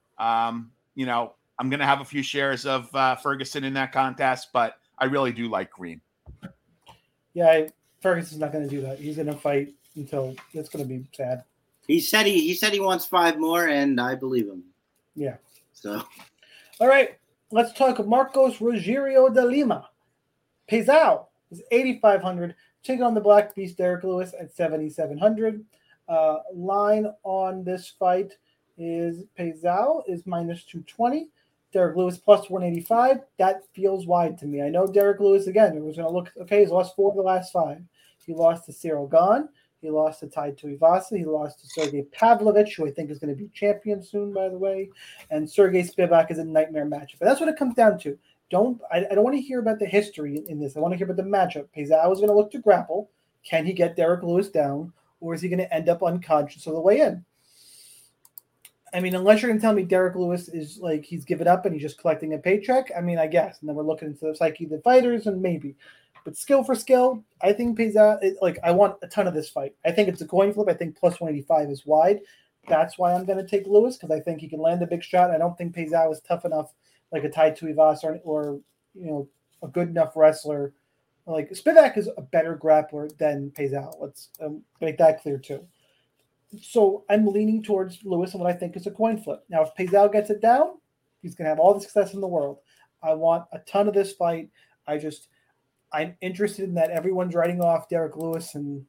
um, you know, I'm going to have a few shares of uh, Ferguson in that contest, but I really do like Green. Yeah, I, Ferguson's not going to do that. He's going to fight until it's going to be sad. He said he, he said he wants five more, and I believe him. Yeah. So, all right, let's talk Marcos Rogerio de Lima. Pesao is eighty-five hundred. Taking on the Black Beast, Derek Lewis, at seventy-seven hundred. Uh, line on this fight is Pesao is minus two twenty. Derek Lewis plus one eighty-five. That feels wide to me. I know Derek Lewis, again, it was going to look, okay, he's lost four of the last five. He lost to Cyril Gahn. He lost to Tai Tuivasa. He lost to Sergey Pavlovich, who I think is going to be champion soon, by the way. And Sergey Spivak is a nightmare matchup. And that's what it comes down to. Don't I, I don't want to hear about the history in this. I want to hear about the matchup. Pesao is going to look to grapple. Can he get Derek Lewis down? or is he going to end up unconscious on the way in? I mean, unless you're going to tell me Derek Lewis is like he's given up and he's just collecting a paycheck, I mean, I guess. And then we're looking into the psyche of the fighters, and maybe. But skill for skill, I think pays out. It, like, I want a ton of this fight. I think it's a coin flip. I think plus one eighty-five is wide. That's why I'm going to take Lewis, because I think he can land a big shot. I don't think Payzao is tough enough, like a Tai Tuivasa or, or you know, a good enough wrestler. Like, Spivak is a better grappler than Payzao. Let's um, make that clear, too. So I'm leaning towards Lewis and what I think is a coin flip. Now, if Payzao gets it down, he's going to have all the success in the world. I want a ton of this fight. I just, I'm interested in that everyone's writing off Derek Lewis, and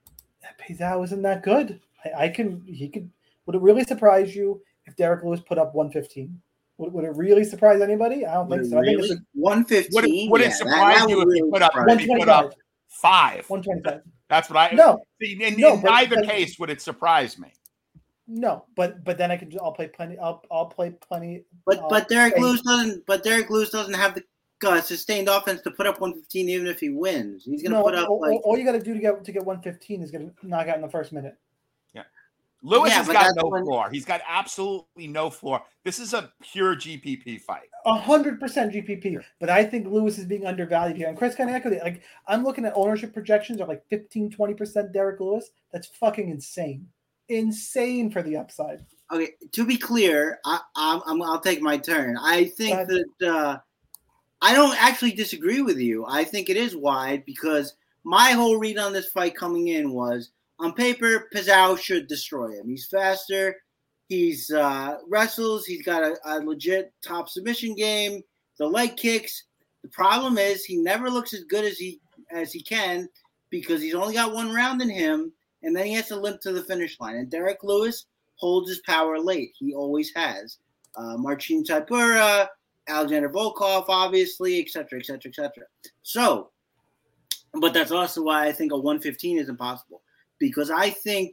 Payzao isn't that good. I, I can, he could, would it really surprise you if Derek Lewis put up one fifteen? Would, would it really surprise anybody? I don't think so. I think it's a, one fifteen. Would it, would yeah, it surprise that, that you if really he put up, surprise if he put up five? one twenty-five. That's what I no. See, in, no, in but, neither but, case would it surprise me. No, but but then I can I'll play plenty. I'll I'll play plenty. But I'll but Derek play, Lewis doesn't. But Derek Lewis doesn't have the uh, sustained offense to put up one fifteen, even if he wins. He's going to no, put up all, like all you got to do to get to get one fifteen is get a knockout in the first minute. Yeah, Lewis Yeah, has but got that's no when- floor. He's got absolutely no floor. This is a pure G P P fight. A hundred percent G P P, but I think Lewis is being undervalued here. And Chris kind of echoed it. Like, I'm looking at ownership projections are like fifteen, twenty percent Derek Lewis. That's fucking insane. Insane for the upside. Okay, to be clear, I, I'm, I'm, I'll take my turn. I think Go that uh, I don't actually disagree with you. I think it is wide because my whole read on this fight coming in was, on paper, Pizarro should destroy him. He's faster. He's uh, wrestles. He's got a, a legit top submission game. The leg kicks. The problem is he never looks as good as he as he can because he's only got one round in him, and then he has to limp to the finish line. And Derek Lewis holds his power late. He always has. Uh, Marcin Tybura, Alexander Volkov, obviously, et cetera, et cetera, et cetera. So, but that's also why I think a one fifteen is impossible because I think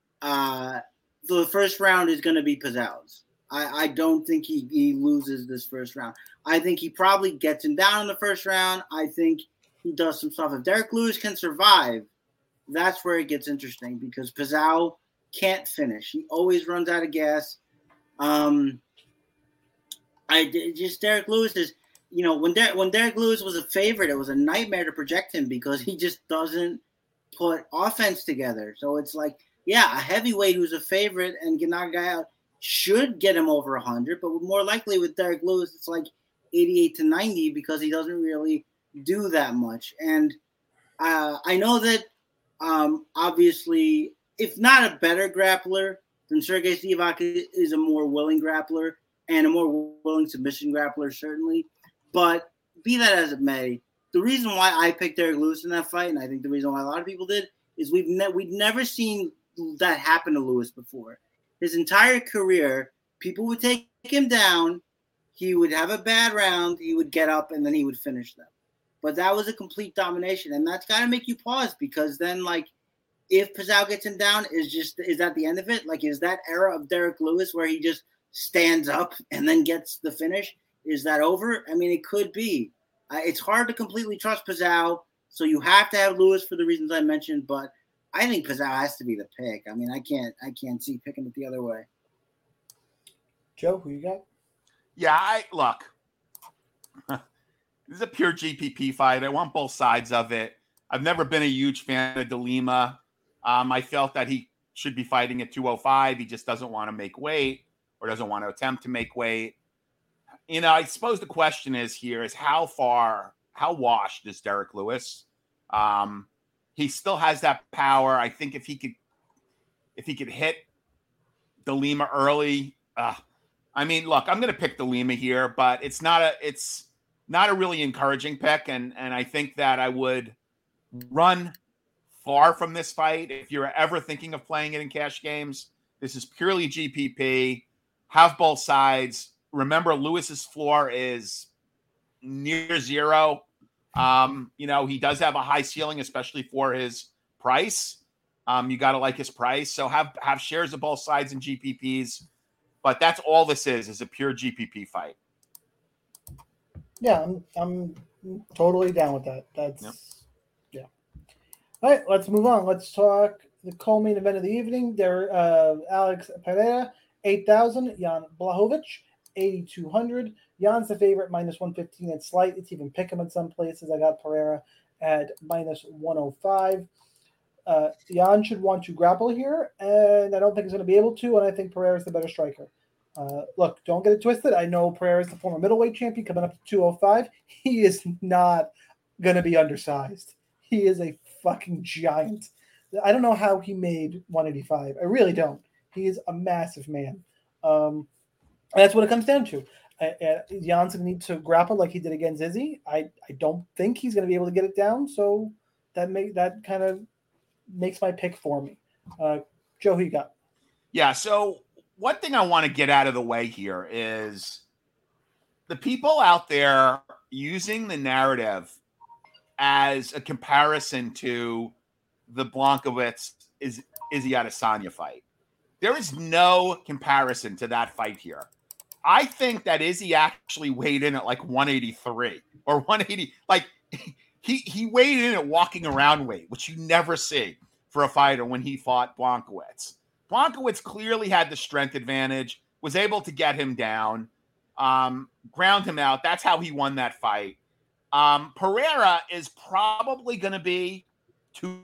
uh, the first round is going to be Pizzaro's. I, I don't think he, he loses this first round. I think he probably gets him down in the first round. I think he does some stuff. If Derek Lewis can survive, that's where it gets interesting because Pizarro can't finish. He always runs out of gas. Um, I just Derek Lewis is, you know, when Der- when Derek Lewis was a favorite, it was a nightmare to project him because he just doesn't put offense together. So it's like, yeah, a heavyweight who's a favorite and can knock a guy out should get him over one hundred, but more likely with Derek Lewis, it's like eighty-eight to ninety because he doesn't really do that much. And uh, I know that um, obviously, if not a better grappler, then Sergey Spivak is a more willing grappler and a more willing submission grappler, certainly. But be that as it may, the reason why I picked Derek Lewis in that fight, and I think the reason why a lot of people did, is we've ne- we've never seen that happen to Lewis before. His entire career, people would take him down, he would have a bad round, he would get up, and then he would finish them. But that was a complete domination, and that's got to make you pause because then, like, if Pizarro gets him down, is just is that the end of it? Like, is that era of Derek Lewis where he just stands up and then gets the finish? Is that over? I mean, it could be. Uh, it's hard to completely trust Pizarro, so you have to have Lewis for the reasons I mentioned, but I think Pizarro has to be the pick. I mean, I can't I can't see picking it the other way. Joe, who you got? Yeah, I look. This is a pure G P P fight. I want both sides of it. I've never been a huge fan of De Lima. Um, I felt that he should be fighting at two oh five. He just doesn't want to make weight or doesn't want to attempt to make weight. You know, I suppose the question is here is how far, how washed is Derek Lewis? Um, he still has that power. I think if he could, if he could hit De Lima early, uh, I mean, look, I'm going to pick De Lima here, but it's not a, it's not a really encouraging pick. And, and I think that I would run far from this fight. If you're ever thinking of playing it in cash games, this is purely G P P. Have both sides. Remember, Lewis's floor is near zero. Um, you know, he does have a high ceiling, especially for his price. Um, you got to like his price. So have, have shares of both sides in G P Ps. But that's all this is, is a pure G P P fight. Yeah, I'm I'm totally down with that. That's Yep. yeah. All right, let's move on. Let's talk The co-main event of the evening, there, uh, Alex Pereira, eight thousand. Jan Blachowicz, eighty-two hundred. Jan's the favorite, minus one fifteen. It's slight. It's even pick him in some places. I got Pereira at minus one oh five. Uh, Jan should want to grapple here, and I don't think he's going to be able to, and I think Pereira is the better striker. Uh, look, don't get it twisted. I know Pereira is the former middleweight champion coming up to two oh five. He is not going to be undersized. He is a fucking giant. I don't know how he made one eighty-five. I really don't. He is a massive man. Um, and that's what it comes down to. Uh, Jan's going to need to grapple like he did against Izzy. I, I don't think he's going to be able to get it down, so that make, that kind of makes my pick for me. Uh, Joe, who you got? Yeah, so one thing I want to get out of the way here is the people out there using the narrative as a comparison to the Blachowicz is Izzy Adesanya fight. There is no comparison to that fight here. I think that Izzy actually weighed in at like one eighty-three or one eighty. Like he he weighed in at walking around weight, which you never see for a fighter when he fought Blachowicz. Blachowicz clearly had the strength advantage, was able to get him down, um, ground him out. That's how he won that fight. Um, Pereira is probably going to be two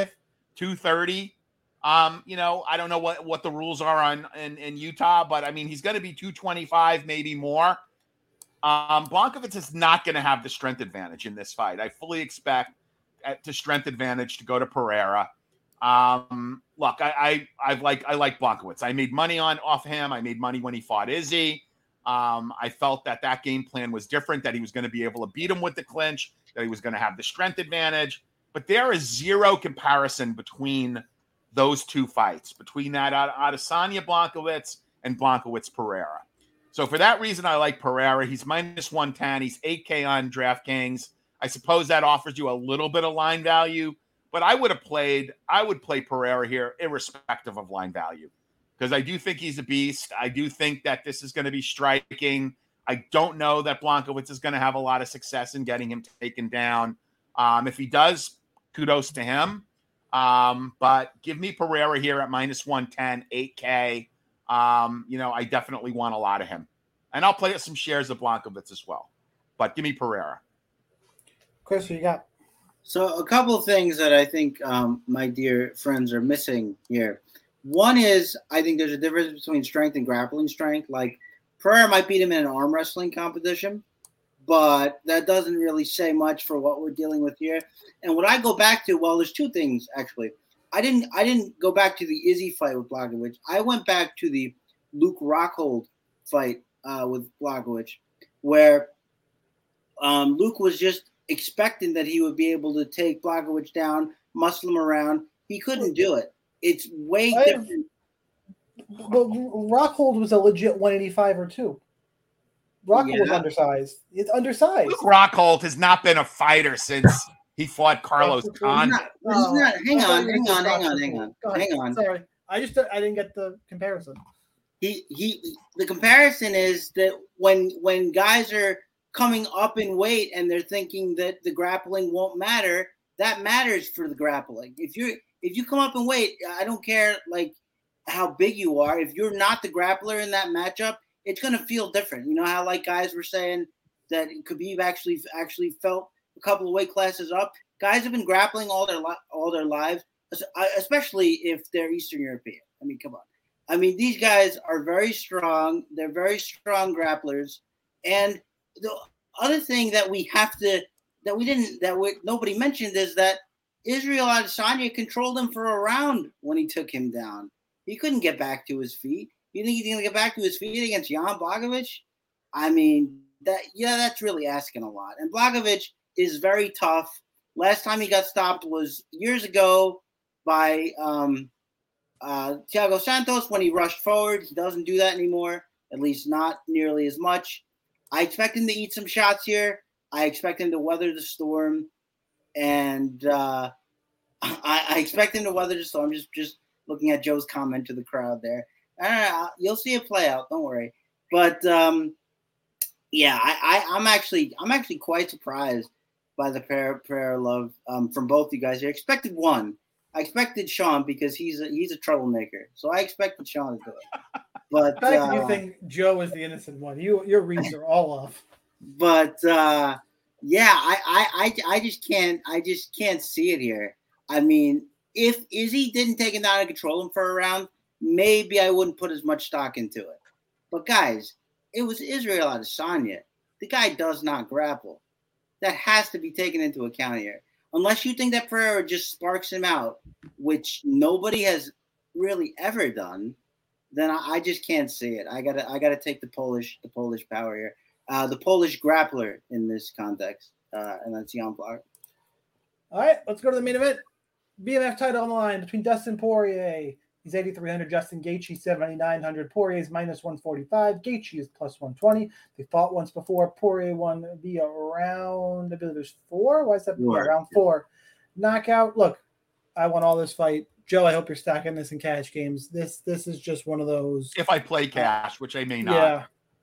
thirty. Um, you know, I don't know what, what the rules are on in, in Utah, but I mean, he's going to be two twenty-five, maybe more. Um, Blachowicz is not going to have the strength advantage in this fight. I fully expect the strength advantage to go to Pereira. Um, look, I, I, I've like, I like Blachowicz. I made money on off him. I made money when he fought Izzy. Um, I felt that that game plan was different, that he was going to be able to beat him with the clinch, that he was going to have the strength advantage. But there is zero comparison between those two fights, between that Adesanya Blachowicz and Blachowicz Pereira. So for that reason, I like Pereira. He's minus one ten. He's eight K on DraftKings. I suppose that offers you a little bit of line value, but I would have played, I would play Pereira here irrespective of line value, because I do think he's a beast. I do think that this is going to be striking. I don't know that Blachowicz is going to have a lot of success in getting him taken down. Um, if he does, kudos to him. Um, but give me Pereira here at minus one ten, eight K. Um, you know, I definitely want a lot of him. And I'll play some shares of Blachowicz as well. But give me Pereira. Chris, who you got? So a couple of things that I think um, my dear friends are missing here. One is I think there's a difference between strength and grappling strength. Like Pereira might beat him in an arm wrestling competition, but that doesn't really say much for what we're dealing with here. And what I go back to, well, there's two things actually. I didn't I didn't go back to the Izzy fight with Blachowicz. I went back to the Luke Rockhold fight uh, with Blachowicz, where um, Luke was just expecting that he would be able to take Blachowicz down, muscle him around. He couldn't do it. It's way I, different. But Rockhold was a legit one eighty-five or two. Rockhold yeah. was undersized. It's undersized. Luke Rockhold has not been a fighter since he fought Carlos Khan. He's not, he's not, hang on, hang on, hang on, hang on, hang on. Sorry, I just I didn't get the comparison. He he. The comparison is that when when guys are coming up in weight and they're thinking that the grappling won't matter, that matters for the grappling. If you if you come up in weight, I don't care like how big you are. If you're not the grappler in that matchup, it's going to feel different. You know how like guys were saying that Khabib actually actually felt a couple of weight classes up. Guys have been grappling all their li- all their lives, especially if they're Eastern European. I mean, come on. I mean, these guys are very strong. They're very strong grapplers. And the other thing that we have to that we didn't that we, nobody mentioned is that Israel Adesanya controlled him for a round when he took him down. He couldn't get back to his feet. You think he's going to get back to his feet against Jan Blachowicz? I mean, that yeah, that's really asking a lot. And Blachowicz is very tough. Last time he got stopped was years ago by um, uh, Thiago Santos when he rushed forward. He doesn't do that anymore, at least not nearly as much. I expect him to eat some shots here. I expect him to weather the storm. And uh, I, I expect him to weather the storm. Just, just looking at Joe's comment to the crowd there. I don't know, you'll see it play out. Don't worry. But um, yeah, I, I, I'm actually I'm actually quite surprised by the prayer prayer love um, from both you guys here. Expected one. I expected Sean because he's a, he's a troublemaker. So I expected Sean to do it. But The fact uh, that you think Joe is the innocent one, you your reads are all off. But uh, yeah, I, I I I just can't I just can't see it here. I mean, if Izzy didn't take him down and control him for a round, maybe I wouldn't put as much stock into it. But guys, it was Israel Adesanya. The guy does not grapple. That has to be taken into account here. Unless you think that Pereira just sparks him out, which nobody has really ever done, then I, I just can't see it. I gotta I gotta take the Polish the Polish power here. Uh, the Polish grappler in this context, uh, and that's Jan Blachowicz. All right, let's go to the main event. B M F title on the line between Dustin Poirier. He's eighty-three hundred. Justin Gaethje seventy-nine hundred. Poirier is minus one forty-five. Gaethje is plus one twenty. They fought once before. Poirier won via round, I believe there's four. Why is that? Yeah, round four. Knockout. Look, I won all this fight. Joe, I hope you're stacking this in cash games. This this is just one of those. If I play cash, which I may not. Yeah,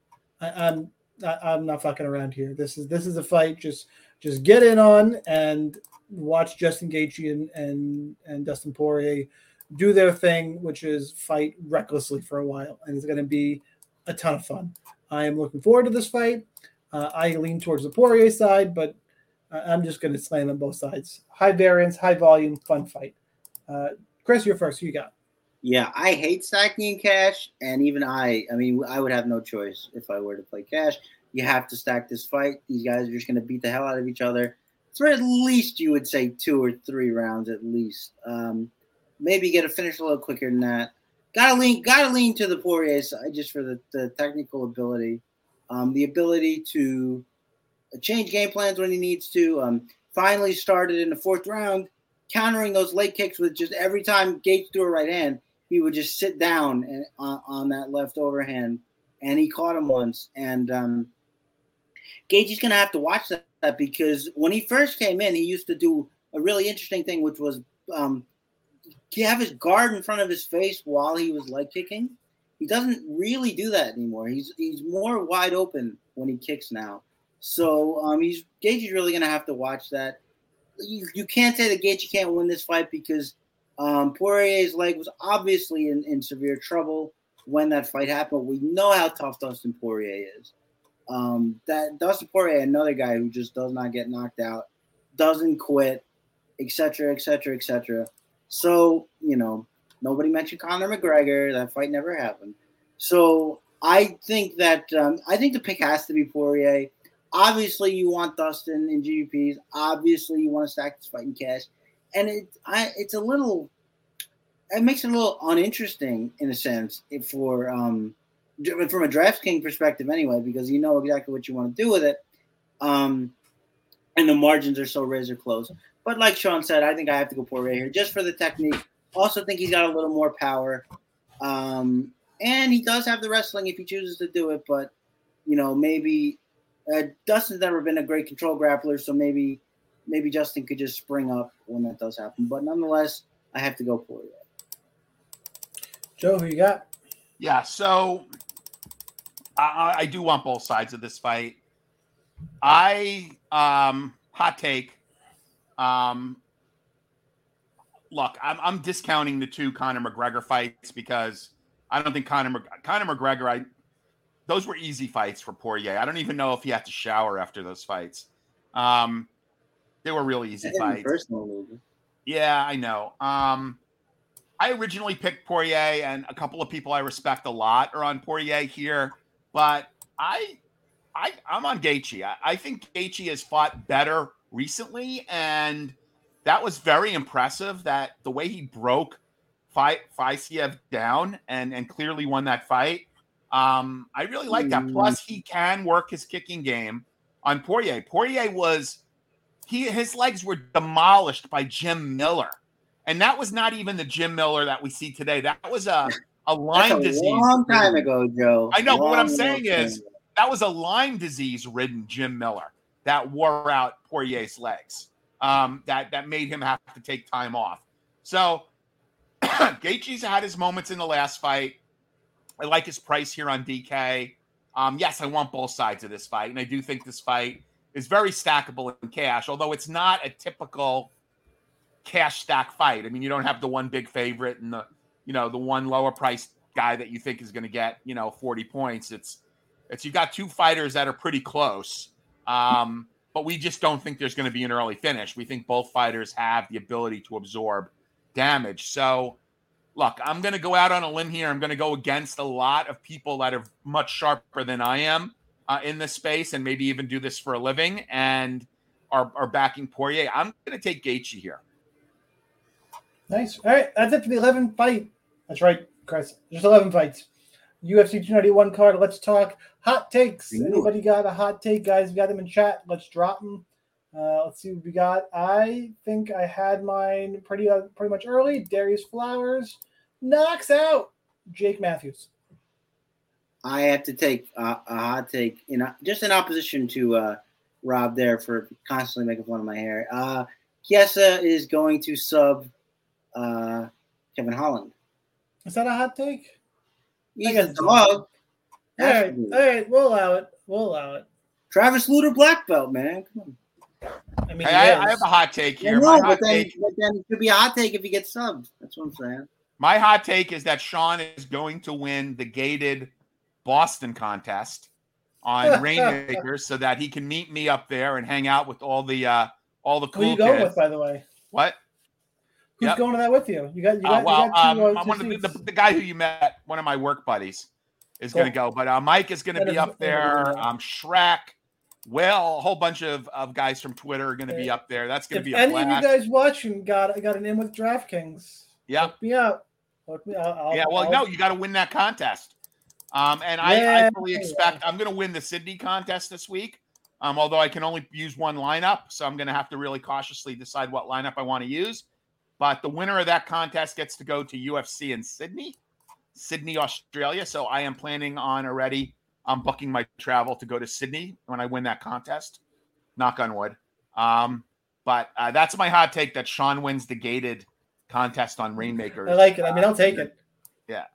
I, I'm I, I'm not fucking around here. This is this is a fight. Just just get in on and watch Justin Gaethje and and, and Dustin Poirier do their thing, which is fight recklessly for a while, and it's going to be a ton of fun. I am looking forward to this fight. Uh, I lean towards the Poirier side, but I'm just going to slam on both sides. High variance, high volume, fun fight. Uh, Chris, you're first. Who you got? Yeah, I hate stacking in cash, and even I, I mean, I would have no choice if I were to play cash. You have to stack this fight. These guys are just going to beat the hell out of each other. For at least, you would say, two or three rounds at least. Um, maybe get a finish a little quicker than that. Gotta lean, gotta lean to the Poirier side just for the, the technical ability, um, the ability to change game plans when he needs to. Um, finally started in the fourth round, countering those leg kicks with just every time Gates threw a right hand, he would just sit down and, uh, on that left overhand, and he caught him once. And um, Gaethje's going to have to watch that, that because when he first came in, he used to do a really interesting thing, which was um, he have his guard in front of his face while he was leg kicking. He doesn't really do that anymore. He's he's more wide open when he kicks now. So um, he's Gaethje's really going to have to watch that. You, you can't say that Gaethje can't win this fight because um, Poirier's leg was obviously in, in severe trouble when that fight happened. We know how tough Dustin Poirier is. Um, that Dustin Poirier, another guy who just does not get knocked out, doesn't quit, et cetera, et cetera, et cetera. So, you know, nobody mentioned Conor McGregor. That fight never happened. So I think that um, I think the pick has to be Poirier. Obviously, you want Dustin in G D Ps. Obviously, you want to stack this fight in cash. And it, I, it's a little, it makes it a little uninteresting in a sense for, um, from a DraftKings perspective anyway, because you know exactly what you want to do with it. Um, and the margins are so razor close. But like Sean said, I think I have to go Poirier here just for the technique. Also think he's got a little more power. Um, and he does have the wrestling if he chooses to do it. But, you know, maybe uh, Dustin's never been a great control grappler, so maybe maybe Justin could just spring up when that does happen. But nonetheless, I have to go Poirier. Joe, who you got? Yeah, so I, I do want both sides of this fight. I, um, hot take, um, look, I'm, I'm discounting the two Conor McGregor fights because I don't think Conor, Conor McGregor, I, those were easy fights for Poirier. I don't even know if he had to shower after those fights. Um, they were really easy fights. Personal. Yeah, I know. Um, I originally picked Poirier, and a couple of people I respect a lot are on Poirier here, but I, I, I'm on Gaethje. I, I think Gaethje has fought better recently, and that was very impressive. That the way he broke Faisiev down and and clearly won that fight. Um, I really like that. Plus, he can work his kicking game on Poirier. Poirier was he his legs were demolished by Jim Miller. And that was not even the Jim Miller that we see today. That was a, a Lyme That's a disease. long time ago, Joe. I know, long but what I'm saying time is ago. that was a Lyme disease-ridden Jim Miller that wore out Poirier's legs. Um, that that made him have to take time off. So Gaethje's had his moments in the last fight. I like his price here on D K. Um, yes, I want both sides of this fight, and I do think this fight is very stackable in cash, although it's not a typical cash stack fight. I mean, you don't have the one big favorite and the, you know, the one lower priced guy that you think is going to get, you know, forty points. It's, it's, you got two fighters that are pretty close. Um, but we just don't think there's going to be an early finish. We think both fighters have the ability to absorb damage. So look, I'm going to go out on a limb here. I'm going to go against a lot of people that are much sharper than I am uh, in this space and maybe even do this for a living and are, are backing Poirier. I'm going to take Gaethje here. Nice. All right, that's it for the eleven fight. That's right, Chris. Just eleven fights. U F C two ninety-one card. Let's talk hot takes. Ooh. Anybody got a hot take, guys? We got them in chat. Let's drop them. Uh, let's see what we got. I think I had mine pretty uh, pretty much early. Darius Flowers knocks out Jake Matthews. I have to take uh, a hot take, in uh, just in opposition to uh, Rob there for constantly making fun of my hair. Uh, Chiesa is going to sub uh, Kevin Holland. Is that a hot take? He's I a guess- dog. All right, all right, we'll allow it. We'll allow it. Travis Lutter black belt, man. Come on. I mean, Hey, he I, is. I have a hot take Yeah, here. no, My but hot then, take, but then it could be a hot take if he gets subbed. That's what I'm saying. my hot take is that Sean is going to win the gated Boston contest on Rainmakers so that he can meet me up there and hang out with all the uh, all the Who cool are you going kids. with, by the way? What? Who's Yep. going to that with you? You got, you Uh, got, well, you got two, um, uh, two one of the, seats. the, the guy who you met, one of my work buddies, is Cool. going to go. But uh, Mike is going to That be is- up that is there. really nice. Um, Shrek, Will, a whole bunch of, of guys from Twitter are going to be Yeah. up there. That's going If to be a any blast. of you guys watching got got an in with DraftKings, yeah, hook me up. Hook me. I'll, I'll, yeah. Well, I'll, no, you got to win that contest. Um, and I, I Yeah. fully expect I'm going to win the Sydney contest this week. Um, although I can only use one lineup, so I'm going to have to really cautiously decide what lineup I want to use. But the winner of that contest gets to go to U F C in Sydney, Sydney, Australia. So I am planning on already um, booking my travel to go to Sydney when I win that contest. Knock on wood. Um, but uh, that's my hot take that Sean wins the gated contest on Rainmakers. I like it. I mean, I'll take it. Yeah.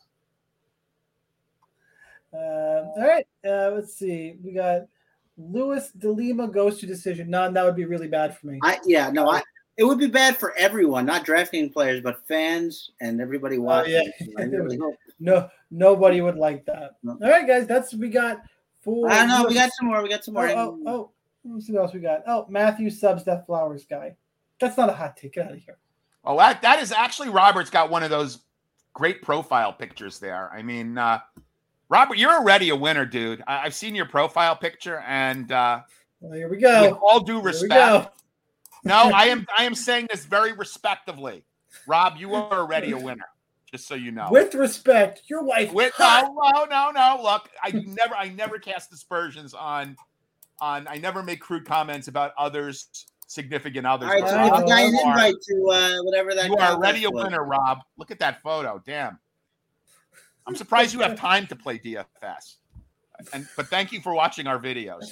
Uh, all right. Uh, let's see. We got Luis De Lima goes to decision. None. That would be really bad for me. I yeah, no, I it would be bad for everyone, not drafting players, but fans and everybody watching. Oh, yeah. I really hope. No, nobody would like that. No. All right, guys. That's what we got for. I don't know. We U F C. got some more. We got some Oh, more. oh, oh. Let's see what else we got. Oh, Matthew subs that Flowers guy. That's not a hot take. Get out of here. Oh, that, that is actually Robert's got one of those great profile pictures there. I mean, uh, Robert, you're already a winner, dude. I, I've seen your profile picture, and uh, Well, here we go. with all due Here we respect, go. no, I am I am saying this very respectively. Rob, you are already a winner, just so you know. With respect, your wife. With no, no, no, no. Look, I never, I never cast aspersions on, on. I never make crude comments about others, significant others. All right, but so Rob, give the guy an you are- invite to uh, whatever that. You are already a contest was. winner, Rob. Look at that photo. Damn. I'm surprised you have time to play D F S. And but thank you for watching our videos.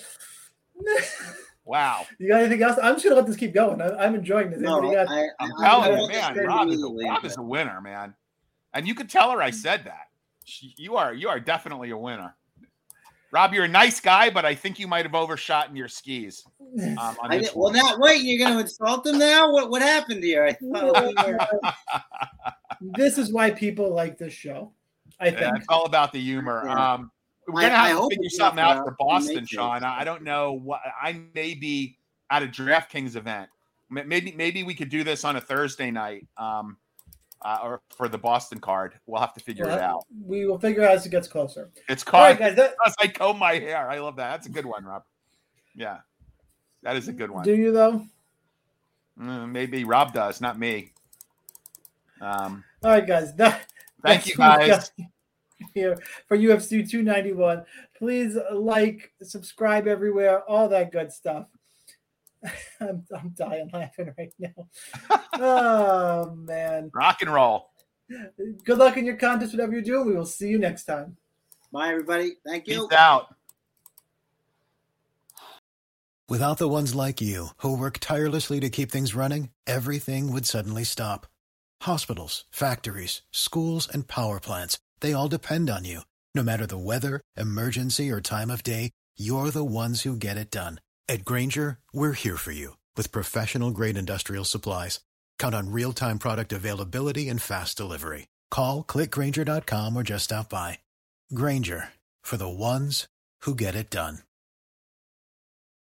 Wow. You got anything else? I'm just gonna let this keep going. I, I'm enjoying this. No, Anybody got? I, I'm I- telling I you, was man, scared Rob is, a, immediately, Rob is but- a winner, man. And you could tell her I said that. She, you are you are definitely a winner. Rob, you're a nice guy, but I think you might have overshot in your skis. Um, on I this did, well, one. now wait, you're going to insult him now? What what happened here? I thought we were, This is why people like this show. I Yeah, think. it's all about the humor. Yeah. Um, we're I- gonna I have to hope figure it's something not out for the Boston, Matrix. Sean. I I don't know what I may be at a DraftKings event. M- Maybe maybe we could do this on a Thursday night, um, uh, or for the Boston card. We'll have to figure it Well, out. We will figure out as it gets closer. It's All right, called guys. That, as I comb my hair. I love that. That's a good one, Rob. Yeah, that is a good one. do you though? Mm, maybe Rob does, not me. Um, All right, guys. That, thank that's you, what we guys. got here for U F C two ninety-one. Please like, subscribe everywhere, all that good stuff. I'm, I'm dying laughing right now. Oh, man. Rock and roll. Good luck in your contest, whatever you're doing. We will see you next time. bye, everybody. Thank you. Peace out. Without the ones like you, who work tirelessly to keep things running, everything would suddenly stop. Hospitals, factories, schools, and power plants, they all depend on you. No matter the weather, emergency, or time of day, you're the ones who get it done. At Grainger, we're here for you with professional-grade industrial supplies. Count on real-time product availability and fast delivery. Call, click Grainger dot com, or just stop by. Grainger, for the ones who get it done.